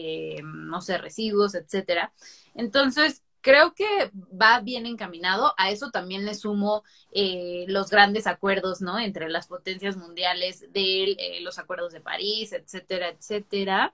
no sé, residuos, etcétera. Entonces, creo que va bien encaminado. A eso también le sumo los grandes acuerdos, ¿no? Entre las potencias mundiales de los acuerdos de París, etcétera, etcétera.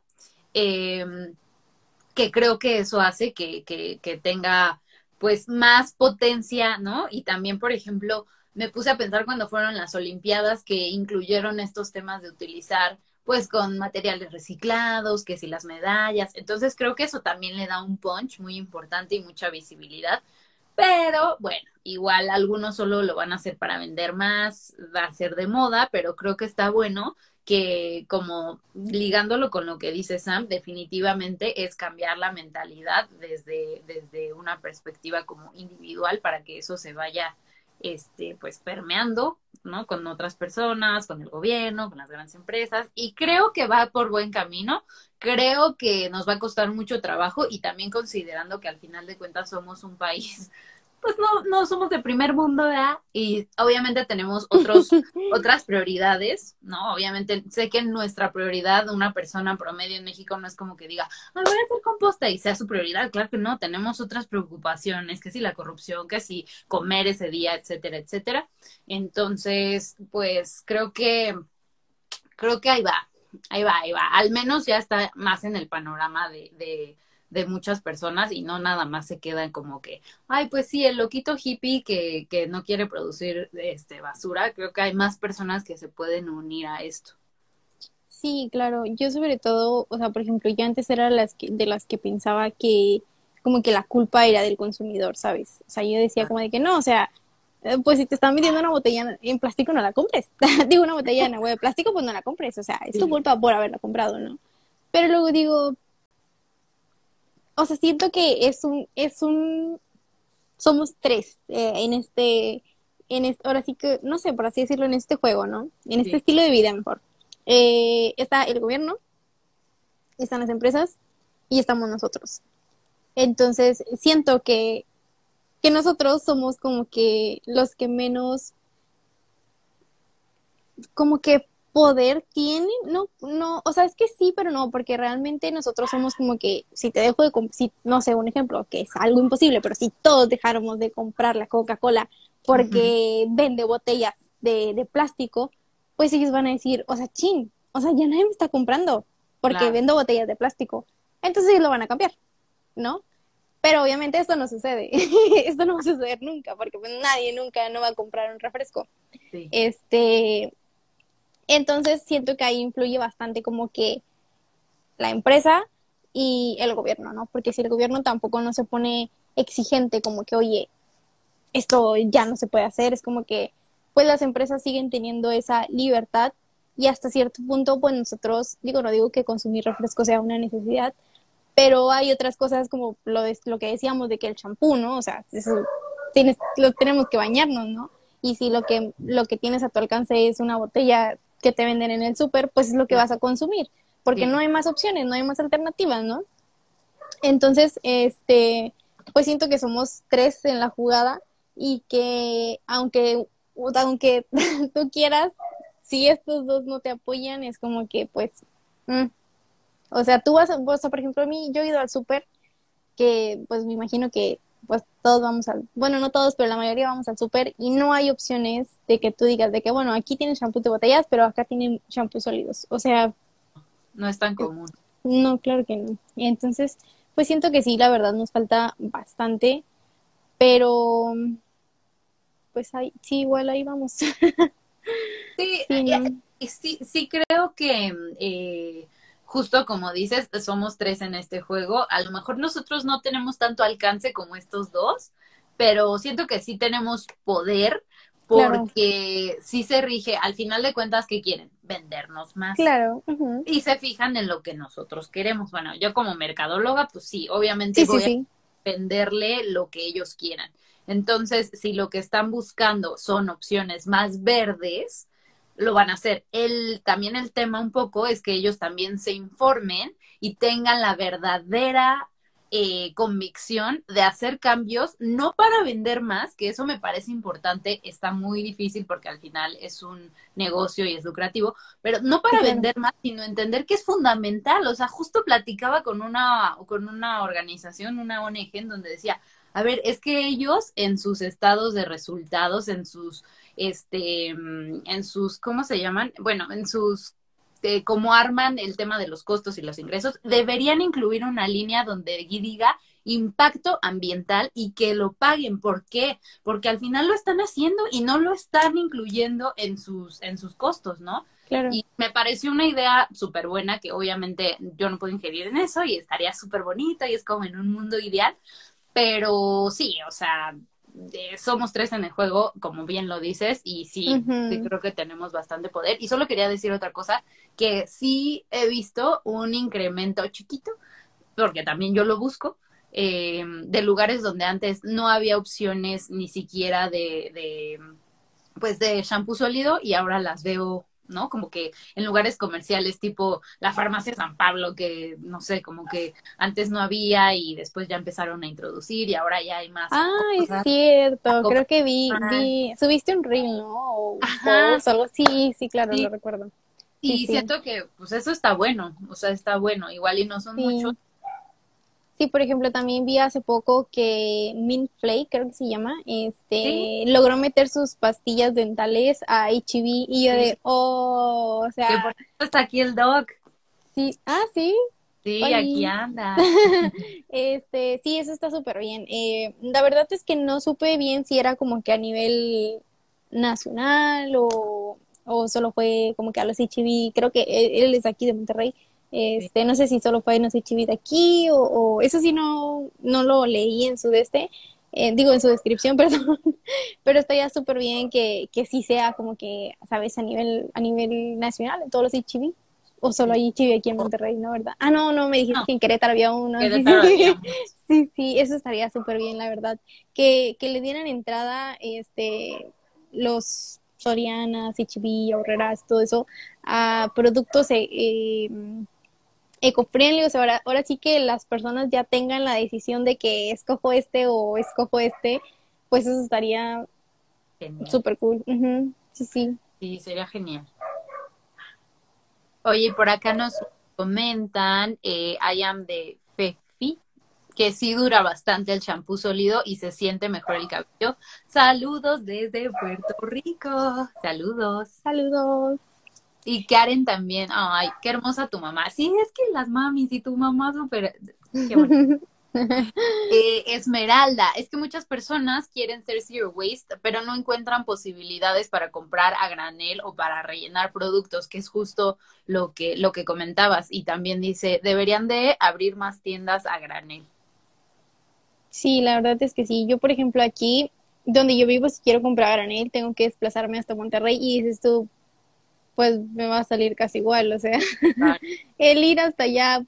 Eh, que creo que eso hace que tenga pues más potencia, ¿no? Y también, por ejemplo, me puse a pensar cuando fueron las Olimpiadas que incluyeron estos temas de utilizar pues con materiales reciclados, que si las medallas, entonces creo que eso también le da un punch muy importante y mucha visibilidad, pero bueno, igual algunos solo lo van a hacer para vender más, va a ser de moda, pero creo que está bueno que como ligándolo con lo que dice Sam, definitivamente es cambiar la mentalidad desde una perspectiva como individual para que eso se vaya pues permeando, ¿no? Con otras personas, con el gobierno, con las grandes empresas, y creo que va por buen camino. Creo que nos va a costar mucho trabajo y también considerando que al final de cuentas somos un país pues no somos de primer mundo, ¿verdad? Y obviamente tenemos otras prioridades, ¿no? Obviamente sé que nuestra prioridad, una persona promedio en México no es como que diga, ay, voy a hacer composta y sea su prioridad, claro que no, tenemos otras preocupaciones, que si la corrupción, que si comer ese día, etcétera, etcétera. Entonces, pues creo que ahí va. Al menos ya está más en el panorama de muchas personas y no nada más se quedan como que, ay, pues sí, el loquito hippie que no quiere producir basura. Creo que hay más personas que se pueden unir a esto. Sí, claro. Yo sobre todo, o sea, por ejemplo, yo antes era de las que pensaba que como que la culpa era del consumidor, ¿sabes? O sea, yo decía como de que no, o sea, pues si te están vendiendo una botella en plástico, no la compres. Digo, una botella en agua de plástico, pues no la compres. O sea, es tu Sí, culpa por haberla comprado, ¿no? Pero luego digo, o sea, siento que somos tres ahora sí que, no sé, por así decirlo, en este juego, ¿no? En este Sí, estilo de vida mejor. Está el gobierno, están las empresas y estamos nosotros. Entonces, siento que nosotros somos como que los que menos, como que poder tienen, no, no, o sea, es que sí, pero no, porque realmente nosotros somos como que, si te dejo si, no sé, un ejemplo, que es algo imposible, pero si todos dejáramos de comprar la Coca-Cola ujú, porque vende botellas de plástico, pues ellos van a decir, o sea, chin, o sea, ya nadie me está comprando porque claro, vendo botellas de plástico. Entonces ellos lo van a cambiar, ¿no? Pero obviamente esto no sucede. Esto no va a suceder nunca, porque pues nadie nunca no va a comprar un refresco. sí, Este, entonces siento que ahí influye bastante como que la empresa y el gobierno, ¿no? Porque si el gobierno tampoco no se pone exigente como que, oye, esto ya no se puede hacer, es como que pues las empresas siguen teniendo esa libertad y hasta cierto punto pues nosotros, digo, no digo que consumir refresco sea una necesidad, pero hay otras cosas como lo que decíamos de que el champú, ¿no? O sea, eso lo tenemos que bañarnos, ¿no? Y si lo que tienes a tu alcance es una botella que te venden en el súper, pues es lo que claro, vas a consumir, porque no sí. hay más opciones, no hay más alternativas, ¿no? Entonces, pues siento que somos tres en la jugada y que aunque tú quieras, si estos dos no te apoyan, es como que pues, mm, o sea, por ejemplo, a mí, yo he ido al súper, que pues me imagino que pues todos bueno, no todos, pero la mayoría vamos al súper y no hay opciones de que tú digas de que, bueno, aquí tienen shampoo de botellas, pero acá tienen shampoo sólidos. O sea, No es tan común. no, claro que no. Entonces, pues siento que sí, la verdad nos falta bastante, pero pues ahí, sí, igual ahí vamos. Sí, Sí, no, sí, sí creo que justo como dices, somos tres en este juego. A lo mejor nosotros no tenemos tanto alcance como estos dos, pero siento que sí tenemos poder claro, porque sí se rige, al final de cuentas, ¿qué quieren? Vendernos más. claro, ujú. Y se fijan en lo que nosotros queremos. Bueno, yo como mercadóloga, pues sí, obviamente Sí, sí, voy a sí, venderle lo que ellos quieran. Entonces, si lo que están buscando son opciones más verdes, lo van a hacer. También el tema un poco es que ellos también se informen y tengan la verdadera convicción de hacer cambios, no para vender más, que eso me parece importante, está muy difícil porque al final es un negocio y es lucrativo, pero no sí, para claro. vender más, sino entender que es fundamental. O sea, justo platicaba con una organización, una ONG, en donde decía, a ver, es que ellos en sus estados de resultados, en sus, ¿cómo se llaman? Bueno, en sus cómo arman el tema de los costos y los ingresos, deberían incluir una línea donde diga impacto ambiental y que lo paguen. ¿Por qué? Porque al final lo están haciendo y no lo están incluyendo en sus costos, ¿no? Claro. Y me pareció una idea súper buena que obviamente yo no puedo ingerir en eso y estaría súper bonita y es como en un mundo ideal, pero sí, o sea, somos tres en el juego, como bien lo dices, y sí Ujú. creo que tenemos bastante poder. Y solo quería decir otra cosa, que sí he visto un incremento chiquito, porque también yo lo busco, de lugares donde antes no había opciones ni siquiera pues de shampoo sólido y ahora las veo, ¿no? Como que en lugares comerciales tipo la farmacia San Pablo, que no sé, como que antes no había y después ya empezaron a introducir y ahora ya hay más Ah, es cosas. La cierto, Coca. creo que subiste un reel, ¿no? O un Ajá, post, algo. Sí, sí, claro, lo sí. recuerdo. Sí, Y sí, siento que pues eso está bueno, o sea, está bueno, igual y no son muchos. sí. Sí, por ejemplo, también vi hace poco que Mint Flake, creo que se llama, Sí, logró meter sus pastillas dentales a HEB y yo sí, de, oh, o que por sea, eso está aquí el doc. sí, sí, Sí, aquí Oli. anda. Sí, eso está súper bien. La verdad es que no supe bien si era como que a nivel nacional o solo fue como que a los HB, creo que él es aquí de Monterrey. Sí. No sé si solo fue en los HB de aquí o eso sí no lo leí en su digo en su descripción, perdón, pero está ya súper bien que sí sea como que, sabes, a nivel nacional en todos los HB. O solo hay chibi aquí en Monterrey, ¿no? ¿Verdad? Ah, no, me dijiste No, que en Querétaro había uno. Sí, Querétaro había sí. muchos. Sí, eso estaría súper bien, la verdad. Que le dieran entrada, los Sorianas, H-E-B, Aurreras, todo eso, a productos eco-friendly. O sea, ahora sí que las personas ya tengan la decisión de que escojo este o escojo este, pues eso estaría Genial. súper cool. Ujú, sí, sí. Sí, sería genial. Oye, por acá nos comentan, I am de Fefi, que sí dura bastante el champú sólido y se siente mejor el cabello. Saludos desde Puerto Rico. Saludos. Saludos. Y Karen también. Ay, qué hermosa tu mamá. Sí, es que las mamis y tu mamá súper. Qué bueno. Esmeralda, es que muchas personas quieren ser zero waste, pero no encuentran posibilidades para comprar a granel o para rellenar productos, que es justo lo que comentabas. Y también dice, deberían de abrir más tiendas a granel. Sí, la verdad es que sí. Yo, por ejemplo, aquí donde yo vivo, si quiero comprar a granel, tengo que desplazarme hasta Monterrey y dices tú, pues me va a salir casi igual. O sea, Claro, el ir hasta allá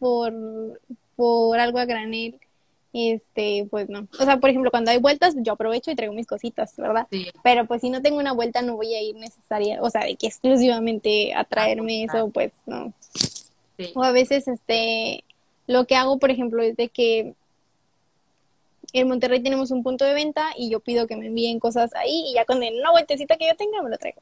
por algo a granel, pues no. O sea, por ejemplo, cuando hay vueltas, yo aprovecho y traigo mis cositas, ¿verdad? sí, Pero pues si no tengo una vuelta, no voy a ir necesaria, o sea, de que exclusivamente a a traerme comprar, eso, pues no. O sí. a veces, lo que hago, por ejemplo, es de que en Monterrey tenemos un punto de venta y yo pido que me envíen cosas ahí y ya con una vueltecita que yo tenga me lo traigo.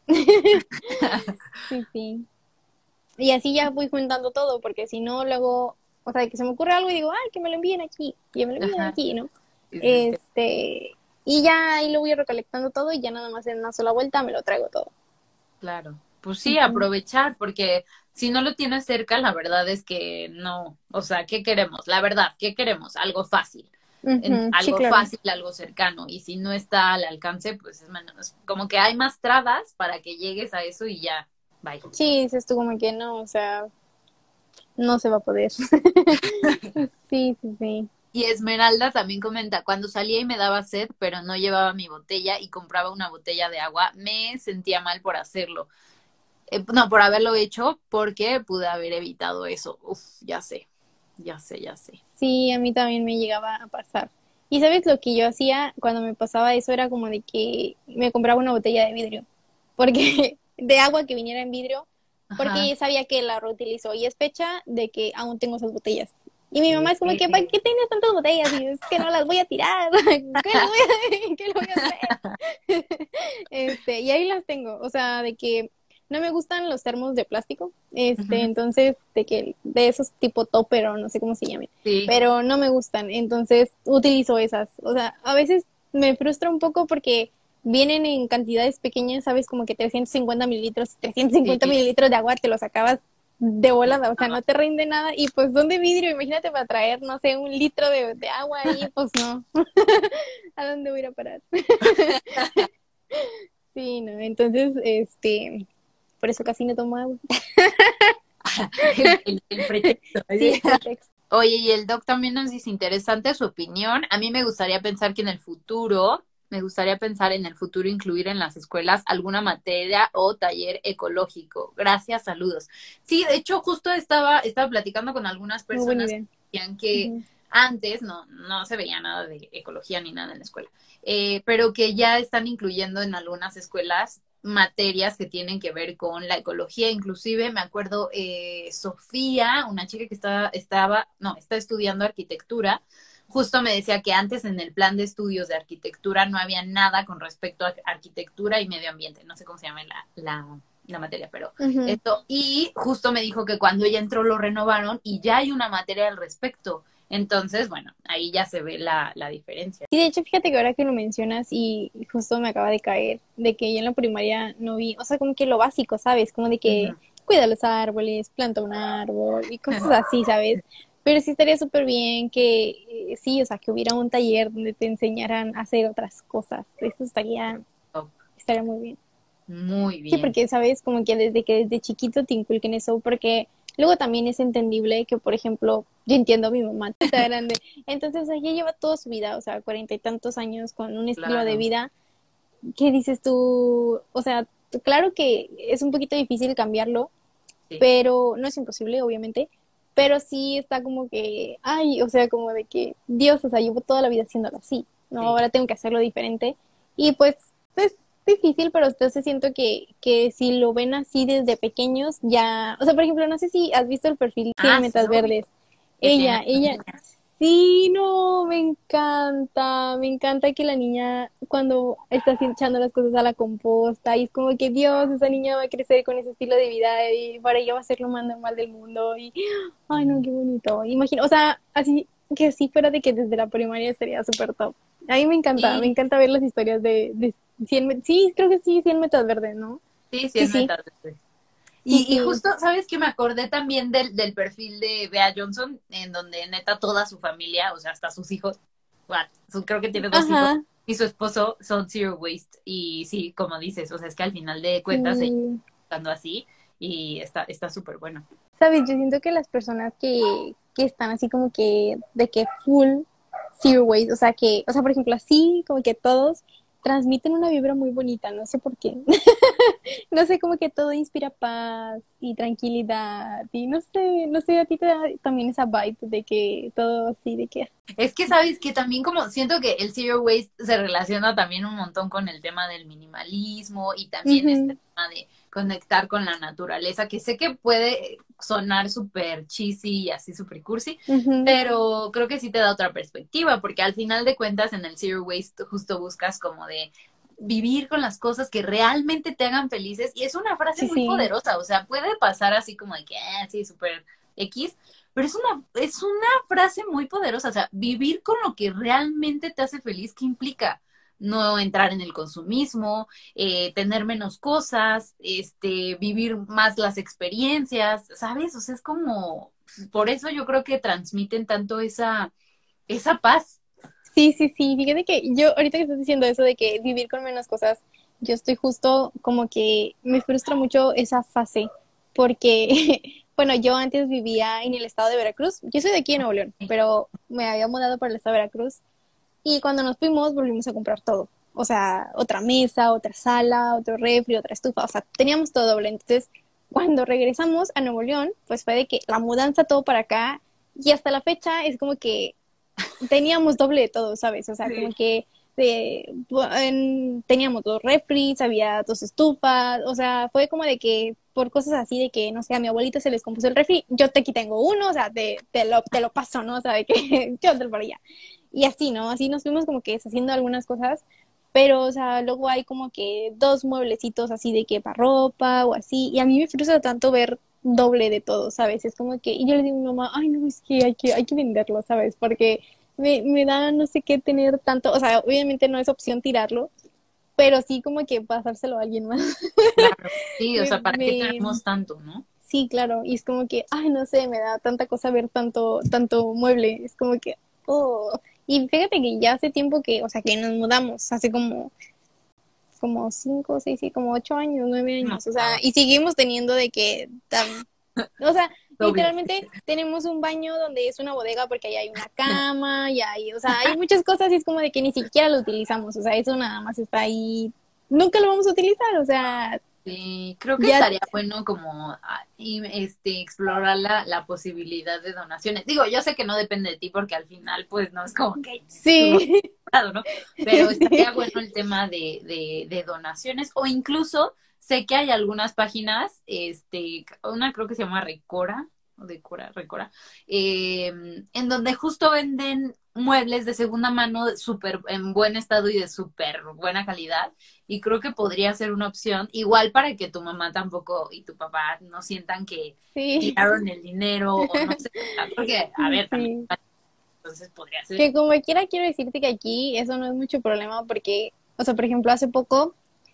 Sí, sí. Y así ya voy juntando todo, porque si no, luego, o sea, que se me ocurre algo y digo, ay, que me lo envíen aquí, y me lo envíen Ajá, aquí, ¿no? sí, sí, sí, Y ya ahí lo voy recolectando todo y ya nada más en una sola vuelta me lo traigo todo. claro. Pues sí, Ujú. aprovechar, porque si no lo tienes cerca, la verdad es que no. O sea, ¿qué queremos? La verdad, ¿qué queremos? Algo fácil. Ujú, sí, Algo claro. fácil, algo cercano. Y si no está al alcance, pues es menos. Como que hay más trabas para que llegues a eso y ya, bye. Sí, dices tú como que no, o sea, no se va a poder. Sí, sí, sí. Y Esmeralda también comenta, cuando salía y me daba sed, pero no llevaba mi botella y compraba una botella de agua, me sentía mal por hacerlo. No, por haberlo hecho, porque pude haber evitado eso. Uf, ya sé, ya sé, ya sé. Sí, a mí también me llegaba a pasar. Y sabes lo que yo hacía cuando me pasaba eso era como de que me compraba una botella de vidrio, porque de agua que viniera en vidrio, Ajá. porque sabía que la reutilizo y es fecha de que aún tengo esas botellas. Y mi mamá es como que, ¿para Eh, qué tienes tantas botellas? Y yo, es que no las voy a tirar, ¿qué le voy a hacer? Y ahí las tengo, o sea, de que no me gustan los termos de plástico, Ujú, entonces, de esos tipo topper o no sé cómo se llamen, sí, pero no me gustan, entonces utilizo esas. O sea, a veces me frustra un poco porque vienen en cantidades pequeñas, ¿sabes? Como que 350 mililitros, trescientos sí, cincuenta mililitros de agua, te los acabas de volada, o sea, no nada. te rinde nada y pues son de vidrio, imagínate para traer, no sé, un litro de agua ahí, pues no, ¿a dónde voy a ir a parar? Sí, no, entonces, por eso casi no tomo agua. El pretexto. Sí, el pretexto. Oye, y el doc también nos dice interesante su opinión. A mí me gustaría pensar que en el futuro, me gustaría pensar en el futuro incluir en las escuelas alguna materia o taller ecológico. Gracias, saludos. Sí, de hecho, justo estaba platicando con algunas Muy buena personas que idea. decían que Ujú. antes no se veía nada de ecología ni nada en la escuela, pero que ya están incluyendo en algunas escuelas materias que tienen que ver con la ecología. Inclusive me acuerdo, Sofía, una chica que está estudiando arquitectura, justo me decía que antes en el plan de estudios de arquitectura no había nada con respecto a arquitectura y medio ambiente. No sé cómo se llama la materia, pero Ujú. esto. Y justo me dijo que cuando ella entró lo renovaron y ya hay una materia al respecto. Entonces, bueno, ahí ya se ve la diferencia. Sí, de hecho, fíjate que ahora que lo mencionas y justo me acaba de caer de que yo en la primaria no vi, o sea, como que lo básico, ¿sabes? Como de que Ujú. cuida los árboles, planta un árbol y cosas así, ¿sabes? Pero sí estaría súper bien que, sí, o sea, que hubiera un taller donde te enseñaran a hacer otras cosas. Eso estaría muy bien. Muy Sí, bien. porque sabes, como que desde chiquito te inculquen eso, porque luego también es entendible que, por ejemplo, yo entiendo a mi mamá, está grande, entonces, o sea, ella lleva toda su vida, o sea, 40 y tantos años con un estilo de Claro. vida. ¿Qué dices tú? O sea, claro que es un poquito difícil cambiarlo, Sí, pero no es imposible, obviamente, pero sí está como que, ay, o sea, como de que, Dios, o sea, llevo toda la vida haciéndolo así, ¿no? sí. Ahora tengo que hacerlo diferente, y pues es difícil, pero entonces siento que si lo ven así desde pequeños, ya, o sea, por ejemplo, no sé si has visto el perfil 100 Ah, sí, metas obvio, verdes, que tiene una ella, niña. sí, no, me encanta que la niña cuando está así echando las cosas a la composta y es como que Dios, esa niña va a crecer con ese estilo de vida y para ella va a ser lo más normal del mundo y, ay no, qué bonito, imagino, o sea, así que sí fuera de que desde la primaria sería súper top. A mí me Sí, encanta ver las historias de 100, sí, creo que sí, 100 metas verdes, ¿no? sí, Sí, 100 sí, metas después. sí, Y sí, justo, ¿sabes que me acordé también del perfil de Bea Johnson, en donde neta toda su familia, o sea, hasta sus hijos, bueno, creo que tiene 2 hijos, ajá, y su esposo son zero waste. Y sí, como dices, o sea, es que al final de cuentas ella sí. está estando así y está súper bueno. Sabes, yo siento que las personas que están así como que de que full zero waste, o sea que, o sea, por ejemplo, así como que todos transmiten una vibra muy bonita, no sé por qué. No sé, como que todo inspira paz y tranquilidad y no sé, no sé, a ti te da también esa vibe de que todo así, de que... Es que sabes que también como siento que el zero waste se relaciona también un montón con el tema del minimalismo y también este Ujú, tema de conectar con la naturaleza, que sé que puede sonar súper cheesy y así súper cursi, ujú, pero creo que sí te da otra perspectiva, porque al final de cuentas en el zero waste justo buscas como de vivir con las cosas que realmente te hagan felices y es una frase sí, muy sí, poderosa, o sea, puede pasar así como de que, sí, súper X, pero es una frase muy poderosa, o sea, vivir con lo que realmente te hace feliz, ¿qué implica? No entrar en el consumismo, tener menos cosas, vivir más las experiencias, ¿sabes? O sea, es como, por eso yo creo que transmiten tanto esa paz. sí, sí, sí, fíjate que yo ahorita que estás diciendo eso de que vivir con menos cosas, yo estoy justo como que me frustra mucho esa fase, porque, bueno, yo antes vivía en el estado de Veracruz, yo soy de aquí en Nuevo León, pero me había mudado para el estado de Veracruz y cuando nos fuimos volvimos a comprar todo, o sea, otra mesa, otra sala, otro refri, otra estufa, o sea, teníamos todo doble, entonces cuando regresamos a Nuevo León, pues fue de que la mudanza todo para acá y hasta la fecha es como que teníamos doble de todo, ¿sabes? O sea, como Sí. que teníamos 2 refris, había 2 estufas, o sea, fue como de que por cosas así de que, no sé, a mi abuelita se les compuso el refri, yo te aquí tengo uno, o sea, te lo paso, ¿no? O sea, de que yo te lo para allá. Y así, ¿no? Así nos fuimos como que deshaciendo algunas cosas, pero, o sea, luego hay como que 2 mueblecitos así de que para ropa o así, y a mí me frustra tanto ver doble de todo, ¿sabes? Es como que, y yo le digo a mi mamá, ay, no, es que hay que venderlo, ¿sabes? Porque me da no sé qué tener tanto, o sea, obviamente no es opción tirarlo, pero sí como que pasárselo a alguien más. Claro, sí, o me, sea, ¿para qué me, tenemos tanto, no? sí, claro, y es como que, ay, no sé, me da tanta cosa ver tanto, tanto mueble, es como que, oh, y fíjate que ya hace tiempo que, o sea, que nos mudamos, hace como 5, 6, sí, como 8 años, 9 años, o sea, No, y seguimos teniendo de que, o sea, doble. literalmente tenemos un baño donde es una bodega porque ahí hay una cama y hay, o sea, hay muchas cosas y es como de que ni siquiera lo utilizamos, o sea, eso nada más está ahí, nunca lo vamos a utilizar, o sea, Sí, creo que ya, estaría bueno como explorar la posibilidad de donaciones. Digo, yo sé que no depende de ti porque al final pues no es como que tú lo has sí, comprado, ¿no? Pero sí, estaría bueno el tema de donaciones o incluso sé que hay algunas páginas, una creo que se llama Recora o Recora, en donde justo venden muebles de segunda mano súper en buen estado y de súper buena calidad y creo que podría ser una opción, igual para que tu mamá tampoco y tu papá no sientan que sí, tiraron el dinero o no sé, porque, a ver, también, sí. entonces podría ser. Que como quiera quiero decirte que aquí eso no es mucho problema porque, o sea, por ejemplo, hace poco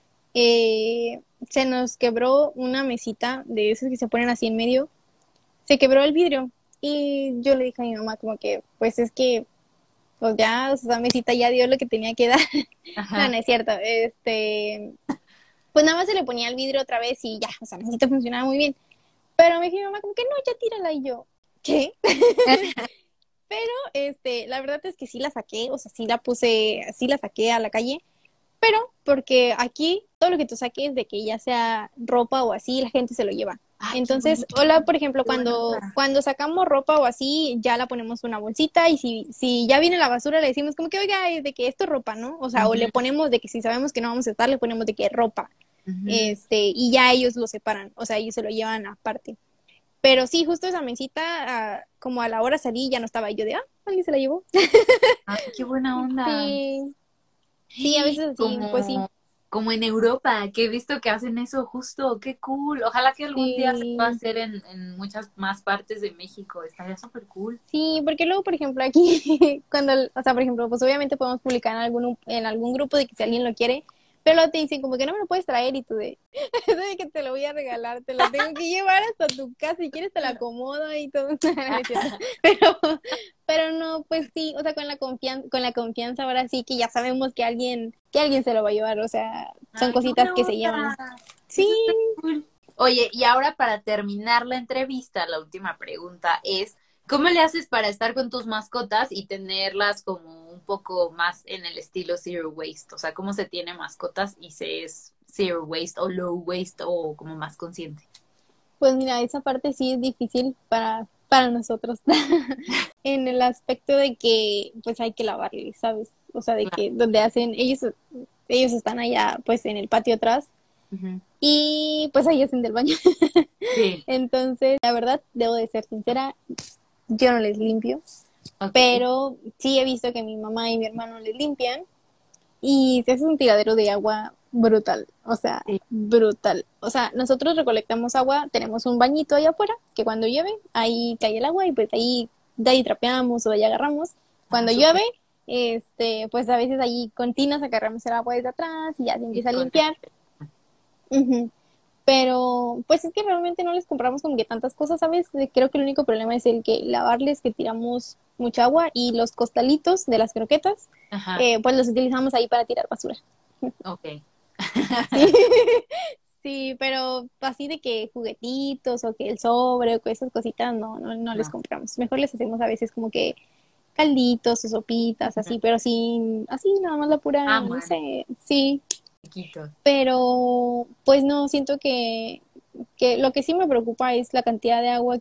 se nos quebró una mesita de esas que se ponen así en medio, se quebró el vidrio y yo le dije a mi mamá como que, pues es que, pues ya, o sea, esa mesita ya dio lo que tenía que dar. No, no Ajá. es cierto. Pues nada más se le ponía el vidrio otra vez y ya, o sea, la mesita funcionaba muy bien. Pero me dijo mi mamá como que no, ya tírala y yo, ¿qué? Pero, la verdad es que sí la saqué, o sea, sí la puse, sí la saqué a la calle, pero porque aquí todo lo que tú saques de que ya sea ropa o así, la gente se lo lleva. Ay, qué Entonces, bonito, hola, por ejemplo, qué buena cuando, onda. cuando sacamos ropa o así, ya la ponemos en una bolsita y si ya viene la basura, le decimos como que, oiga, de que esto es ropa, ¿no? O sea, o le Ujú, ponemos de que si sabemos que no vamos a estar, le ponemos de que es ropa. ujú. Y ya ellos lo separan, o sea, ellos se lo llevan aparte. Pero sí, justo esa mesita, como a la hora salí, ya no estaba. Y yo de, alguien se la llevó. Ay, qué buena onda. Sí, sí, a veces así, pues sí, Como en Europa, que he visto que hacen eso justo, qué cool. Ojalá que algún día se pueda sí. hacer en muchas más partes de México, estaría súper cool. Sí, porque luego, por ejemplo, aquí, cuando, o sea, por ejemplo, pues obviamente podemos publicar en algún grupo de que si alguien lo quiere, pero luego te dicen como que no me lo puedes traer y tú de, eso de que te lo voy a regalar, te lo tengo que llevar hasta tu casa, si quieres te lo acomodo y todo, no es cierto. Pero, pero no, pues sí, o sea, con la confianza ahora sí que ya sabemos que alguien se lo va a llevar, o sea, son Ay, qué cositas buena que se llevan. onda. Sí, Eso está cool. Oye, y ahora para terminar la entrevista, la última pregunta es, ¿cómo le haces para estar con tus mascotas y tenerlas como un poco más en el estilo zero waste? O sea, ¿cómo se tiene mascotas y se es zero waste o low waste o como más consciente? pues mira, esa parte sí es difícil para nosotros, en el aspecto de que pues hay que lavarle, ¿sabes? O sea, de que donde hacen, ellos están allá pues en el patio atrás Ujú. y pues ahí hacen del baño. Sí, Entonces, la verdad, debo de ser sincera, yo no les limpio, ok. pero sí he visto que mi mamá y mi hermano les limpian y se hace un tiradero de agua brutal, o sea, Sí. brutal. O sea, nosotros recolectamos agua, tenemos un bañito allá afuera, que cuando llueve, ahí cae el agua y pues ahí, de ahí trapeamos o de ahí agarramos. Ah, Cuando súper. llueve, pues a veces ahí con tinas agarramos el agua desde atrás y ya se Y empieza a con limpiar. Ujú. Pero pues es que realmente no les compramos como que tantas cosas, ¿sabes? Creo que el único problema es el que lavarles, que tiramos mucha agua y los costalitos de las croquetas, Ajá, pues los utilizamos ahí para tirar basura. ok. Sí, sí, pero así de que juguetitos o que el sobre o que esas cositas, no, no, no les No. compramos. Mejor les hacemos a veces como que calditos o sopitas, Ujú. así, pero sí, así nada más la pura, Ah, no bueno, sé, sí, chiquitos. pero pues no, siento que lo que sí me preocupa es la cantidad de agua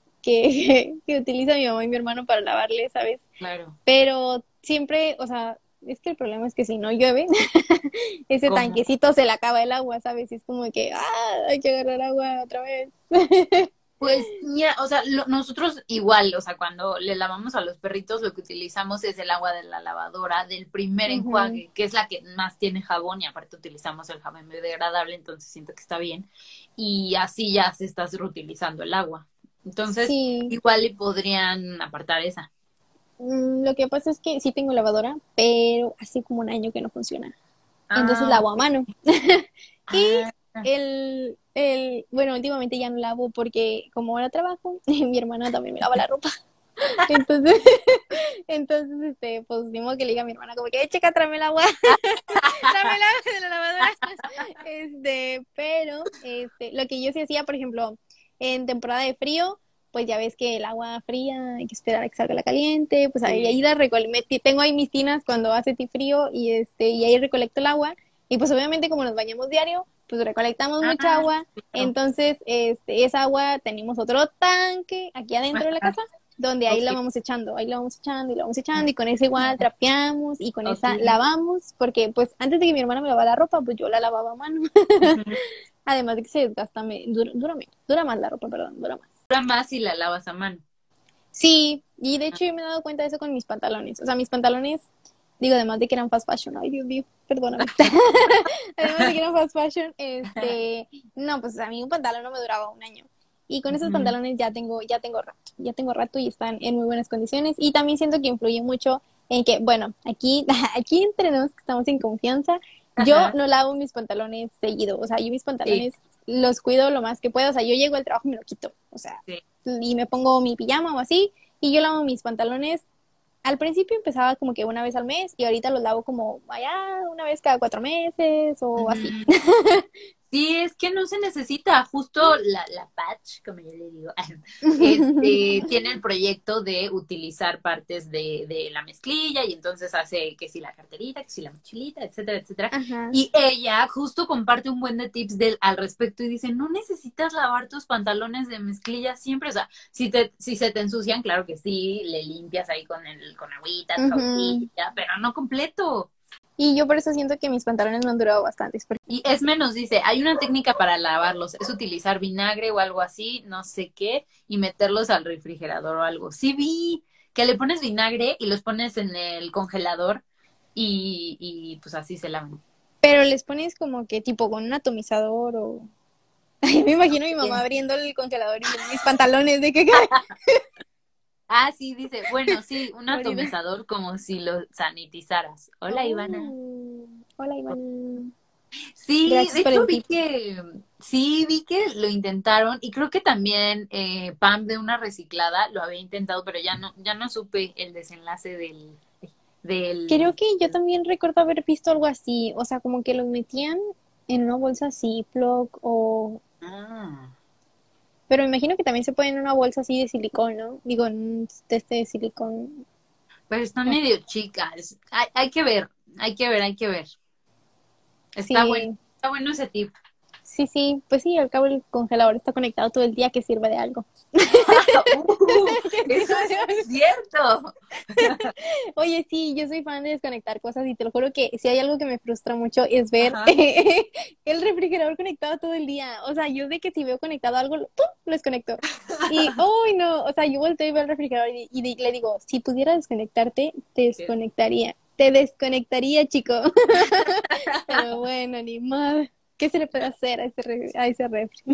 que utiliza mi mamá y mi hermano para lavarle, ¿sabes? Claro. Pero siempre, o sea, es que el problema es que si no llueve, ese ¿Cómo? tanquecito se le acaba el agua, ¿sabes? Y es como que, hay que agarrar agua otra vez. Pues mira, o sea, nosotros igual, o sea, cuando le lavamos a los perritos, lo que utilizamos es el agua de la lavadora, del primer Ujú. enjuague, que es la que más tiene jabón, y aparte utilizamos el jabón biodegradable, entonces siento que está bien. Y así ya se estás reutilizando el agua. Entonces, Sí, igual le podrían apartar esa. lo que pasa es que sí tengo lavadora, pero hace como un año que no funciona. Entonces Ah, lavo a ok. mano. Y Ah, bueno, últimamente ya no lavo porque como ahora trabajo, mi hermana también me lava la ropa. Entonces, pues mismo que le diga a mi hermana como que, checa, tráeme el agua, tráeme el agua de la lavadora. Pero, lo que yo sí hacía, por ejemplo, en temporada de frío, pues ya ves que el agua fría hay que esperar a que salga la caliente, pues ahí sí. la tengo ahí mis tinas cuando hace frío y ahí recolecto el agua. Y pues obviamente como nos bañamos diario, pues recolectamos mucha Ah, agua. claro. Entonces, esa agua tenemos otro tanque aquí adentro de la Ajá, casa donde ahí ok. la vamos echando, ahí la vamos echando y la vamos echando y con esa igual trapeamos y con Ok. esa lavamos, porque pues antes de que mi hermana me lavara la ropa, pues yo la lavaba a mano. Ujú. Además de que se desgasta, dura menos, dura más la ropa, perdón, dura más. Dura más si la lavas a mano. Sí, y de hecho yo me he dado cuenta de eso con mis pantalones. O sea, mis pantalones, digo, además de que eran fast fashion, ay Dios mío, perdóname. Además de que eran fast fashion, no, pues a mí un pantalón no me duraba un año. Y con esos Ujú. pantalones ya tengo rato y están en muy buenas condiciones. Y también siento que influye mucho en que, bueno, aquí entre nos que estamos en confianza, yo Ajá, no lavo mis pantalones seguido. O sea, yo mis sí, pantalones los cuido lo más que puedo. O sea, yo llego al trabajo y me lo quito. O sea, sí. y me pongo mi pijama o así. Y yo lavo mis pantalones. Al principio empezaba como que una vez al mes y ahorita los lavo como allá una vez cada 4 meses o así. Ujú. Sí, es que no se necesita, justo la Patch, como yo le digo, tiene el proyecto de utilizar partes de la mezclilla y entonces hace que si la carterita, que si la mochilita, etcétera, etcétera. Ajá. Y ella justo comparte un buen de tips al respecto y dice, no necesitas lavar tus pantalones de mezclilla siempre, o sea, si se te ensucian, claro que sí, le limpias ahí con agüita, pero no completo. Y yo por eso siento que mis pantalones me han durado bastante. Y es menos, dice, hay una técnica para lavarlos, es utilizar vinagre o algo así, no sé qué, y meterlos al refrigerador o algo. Sí vi que le pones vinagre y los pones en el congelador y pues así se lavan. Pero les pones como que tipo con un atomizador o... Ay, me imagino a mi mamá abriendo el congelador y mis pantalones de que... Ah, sí, dice, bueno, sí, un atomizador como si lo sanitizaras. Hola, Ivana. Hola, Ivana. Sí, Gracias de por hecho el tip. vi que lo intentaron y creo que también Pam de una reciclada lo había intentado, pero ya no supe el desenlace del... Creo que yo también recuerdo haber visto algo así, o sea, como que los metían en una bolsa Ziploc o... Ah. Pero me imagino que también se puede en una bolsa así de silicón, ¿no? Digo, en un teste de silicón. Pero están medio chicas. Hay que ver. Está Sí, bueno ese tip. sí, pues sí, al cabo el congelador está conectado todo el día que sirve de algo. Eso es cierto. Oye, sí, yo soy fan de desconectar cosas y te lo juro que si hay algo que me frustra mucho es ver Ajá. el refrigerador conectado todo el día. O sea, yo sé que si veo conectado algo, ¡pum!, lo desconecto. Y, uy, no, o sea, yo volteo y veo el refrigerador y le digo, si pudiera desconectarte, te desconectaría. Te desconectaría, chico. Pero bueno, ni modo. ¿Qué se le puede hacer a ese refri?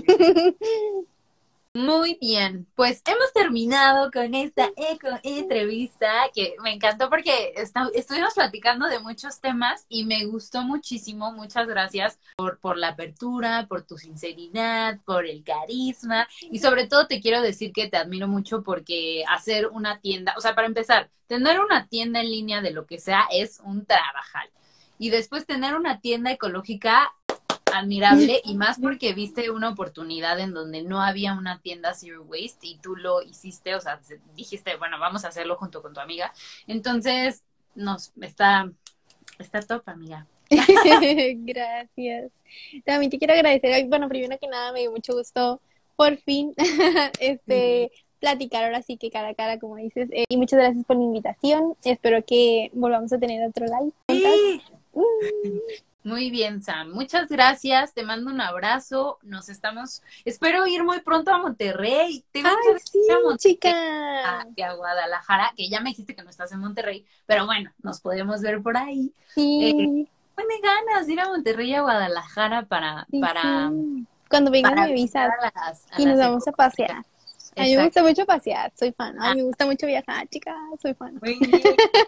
Muy bien, pues hemos terminado con esta entrevista que me encantó porque estuvimos platicando de muchos temas y me gustó muchísimo. Muchas gracias por la apertura, por tu sinceridad, por el carisma y sobre todo te quiero decir que te admiro mucho porque hacer una tienda, o sea, para empezar, tener una tienda en línea de lo que sea es un trabajal y después tener una tienda ecológica admirable y más porque viste una oportunidad en donde no había una tienda Zero Waste y tú lo hiciste, o sea, dijiste, bueno, vamos a hacerlo junto con tu amiga. Entonces, está top, amiga. Gracias. También te quiero agradecer. Ay, bueno, primero que nada, me dio mucho gusto por fin platicar ahora sí que cara a cara, como dices. Y muchas gracias por la invitación. Espero que volvamos a tener otro live. Sí. Muy bien, Sam. Muchas gracias. Te mando un abrazo. Espero ir muy pronto a Monterrey. Tengo que sí, ir a Monterrey, chica. a Guadalajara, que ya me dijiste que no estás en Monterrey, pero bueno, nos podemos ver por ahí. Sí. Tiene ganas de ir a Monterrey y a Guadalajara para Sí. Cuando vengas me avisas y nos vamos a pasear. A mí me gusta mucho pasear, soy fan. A mí me gusta mucho viajar, chica, soy fan. Muy bien.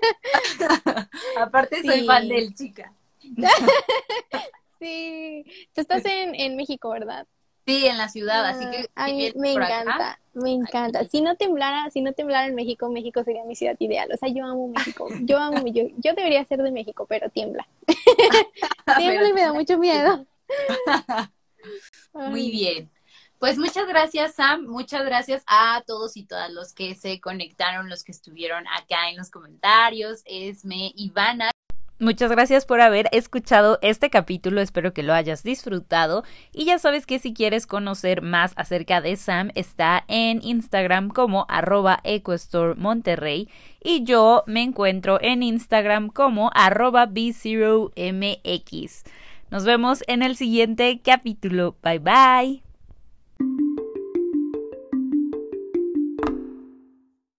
Aparte soy fan del chica. Sí, tú estás en México, ¿verdad? Sí, en la ciudad, así que a si mí vienes me por encanta, acá, me encanta. Si no temblara en México, México sería mi ciudad ideal. O sea, yo amo México. Yo debería ser de México, pero tiembla. Tiembla y me da mucho miedo. Muy bien. Pues muchas gracias, Sam. Muchas gracias a todos y todas los que se conectaron, los que estuvieron acá en los comentarios. Esme, Ivana. Muchas gracias por haber escuchado este capítulo, espero que lo hayas disfrutado y ya sabes que si quieres conocer más acerca de Sam está en Instagram como @EcoStoreMonterrey y yo me encuentro en Instagram como @B0MX. Nos vemos en el siguiente capítulo, bye bye.